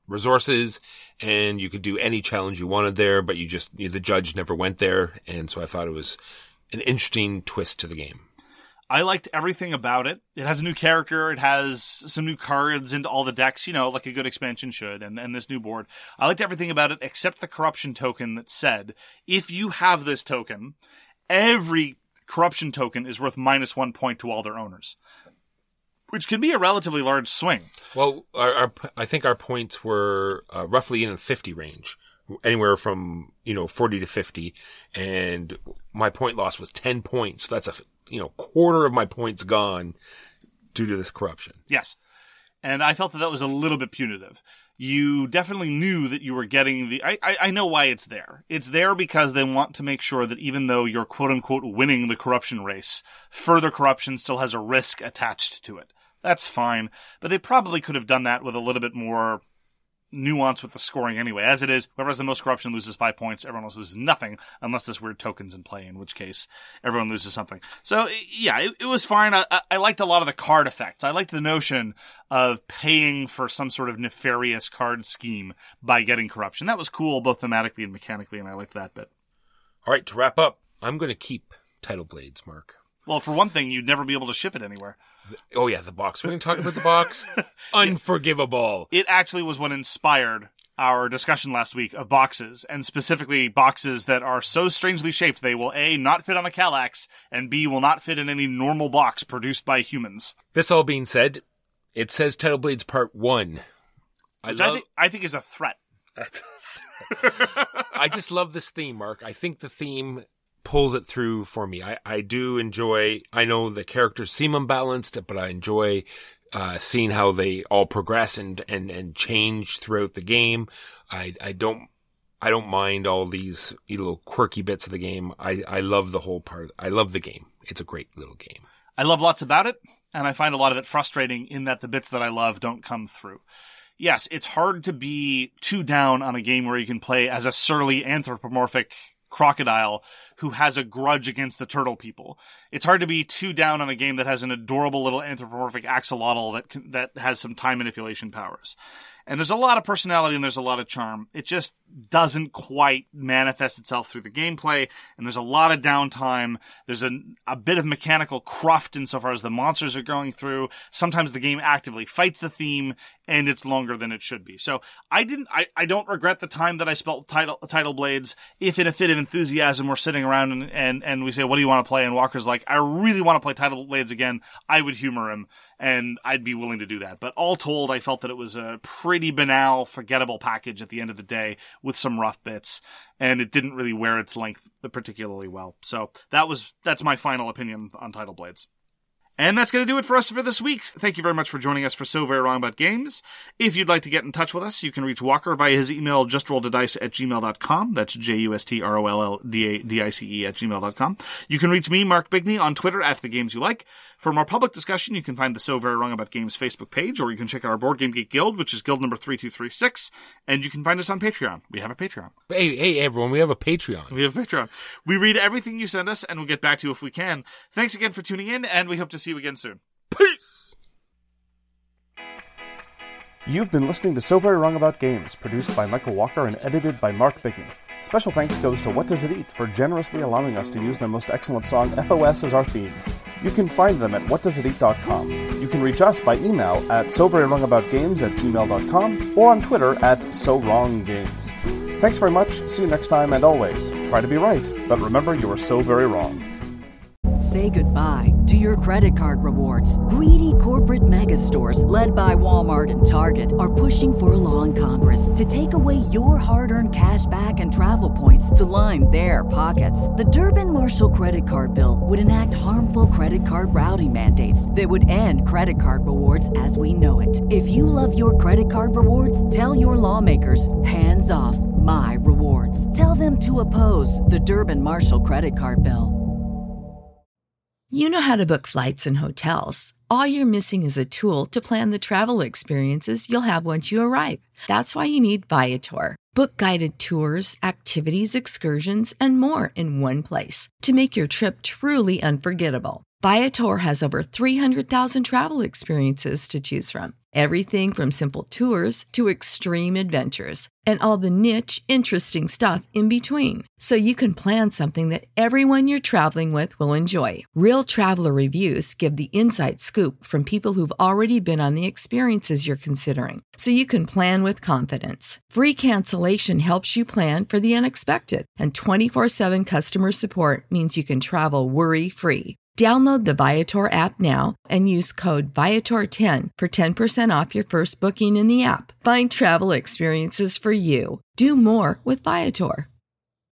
resources, and you could do any challenge you wanted there, but the judge never went there. And so I thought it was an interesting twist to the game. I liked everything about it. It has a new character. It has some new cards into all the decks, like a good expansion should, and this new board. I liked everything about it except the corruption token that said, if you have this token, every corruption token is worth -1 point to all their owners, which can be a relatively large swing. Well, I think our points were roughly in the 50 range, anywhere from 40 to 50, and my point loss was 10 points. So that's a quarter of my points gone due to this corruption. Yes, and I felt that was a little bit punitive. You definitely knew that you were getting I know why it's there. It's there because they want to make sure that even though you're quote-unquote winning the corruption race, further corruption still has a risk attached to it. That's fine, but they probably could have done that with a little bit more nuance with the scoring anyway. As it is, whoever has the most corruption loses 5 points, everyone else loses nothing, unless this weird token's in play, in which case everyone loses something. So, yeah, it was fine. I liked a lot of the card effects. I liked the notion of paying for some sort of nefarious card scheme by getting corruption. That was cool, both thematically and mechanically, and I liked that bit. All right, to wrap up, I'm going to keep Tidal Blades, Mark. Well, for one thing, you'd never be able to ship it anywhere. Oh, yeah, the box. We're going to talk about the box. Unforgivable. It actually was what inspired our discussion last week of boxes, and specifically boxes that are so strangely shaped they will A, not fit on a Kallax, and B, will not fit in any normal box produced by humans. This all being said, it says Tidal Blades Part 1. I think is a threat. I just love this theme, Mark. I think the theme pulls it through for me. I do enjoy, I know the characters seem unbalanced, but I enjoy seeing how they all progress and change throughout the game. I don't mind all these little quirky bits of the game. I love the whole part. I love the game. It's a great little game. I love lots about it, and I find a lot of it frustrating in that the bits that I love don't come through. Yes, it's hard to be too down on a game where you can play as a surly anthropomorphic crocodile who has a grudge against the turtle people. It's hard to be too down on a game that has an adorable little anthropomorphic axolotl that has some time manipulation powers. And there's a lot of personality and there's a lot of charm. It just doesn't quite manifest itself through the gameplay, and there's a lot of downtime. There's a bit of mechanical cruft insofar as the monsters are going through. Sometimes the game actively fights the theme, and it's longer than it should be. So I don't regret the time that I spent Tidal Blades. If in a fit of enthusiasm we're sitting around and we say, what do you want to play? And Walker's like, I really want to play Tidal Blades again, I would humor him, and I'd be willing to do that. But all told, I felt that it was a pretty banal, forgettable package at the end of the day with some rough bits, and it didn't really wear its length particularly well. So that's my final opinion on Tidal Blades. And that's going to do it for us for this week. Thank you very much for joining us for So Very Wrong About Games. If you'd like to get in touch with us, you can reach Walker via his email, justrolledadice@gmail.com. That's justrolleddice@gmail.com. You can reach me, Mark Bigney, on Twitter @TheGamesYouLike. For more public discussion, you can find the So Very Wrong About Games Facebook page, or you can check out our Board Game Geek Guild, which is guild number 3236, and you can find us on Patreon. We have a Patreon. Hey, everyone, we have a Patreon. We have a Patreon. We read everything you send us, and we'll get back to you if we can. Thanks again for tuning in, and we hope to see you again soon. Peace! You've been listening to So Very Wrong About Games, produced by Michael Walker and edited by Mark Bigney. Special thanks goes to What Does It Eat for generously allowing us to use their most excellent song, FOS, as our theme. You can find them at whatdoesiteat.com. You can reach us by email at soverywrongaboutgames@gmail.com or on Twitter @SoWrongGames. Thanks very much, see you next time, and always, try to be right, but remember you are so very wrong. Say goodbye to your credit card rewards. Greedy corporate mega stores, led by Walmart and Target, are pushing for a law in Congress to take away your hard-earned cash back and travel points to line their pockets. The Durbin-Marshall credit card bill would enact harmful credit card routing mandates that would end credit card rewards as we know it. If you love your credit card rewards, tell your lawmakers, hands off my rewards. Tell them to oppose the Durbin-Marshall credit card bill. You know how to book flights and hotels. All you're missing is a tool to plan the travel experiences you'll have once you arrive. That's why you need Viator. Book guided tours, activities, excursions, and more in one place to make your trip truly unforgettable. Viator has over 300,000 travel experiences to choose from. Everything from simple tours to extreme adventures and all the niche, interesting stuff in between. So you can plan something that everyone you're traveling with will enjoy. Real traveler reviews give the inside scoop from people who've already been on the experiences you're considering. So you can plan with confidence. Free cancellation helps you plan for the unexpected. And 24/7 customer support means you can travel worry-free. Download the Viator app now and use code Viator10 for 10% off your first booking in the app. Find travel experiences for you. Do more with Viator.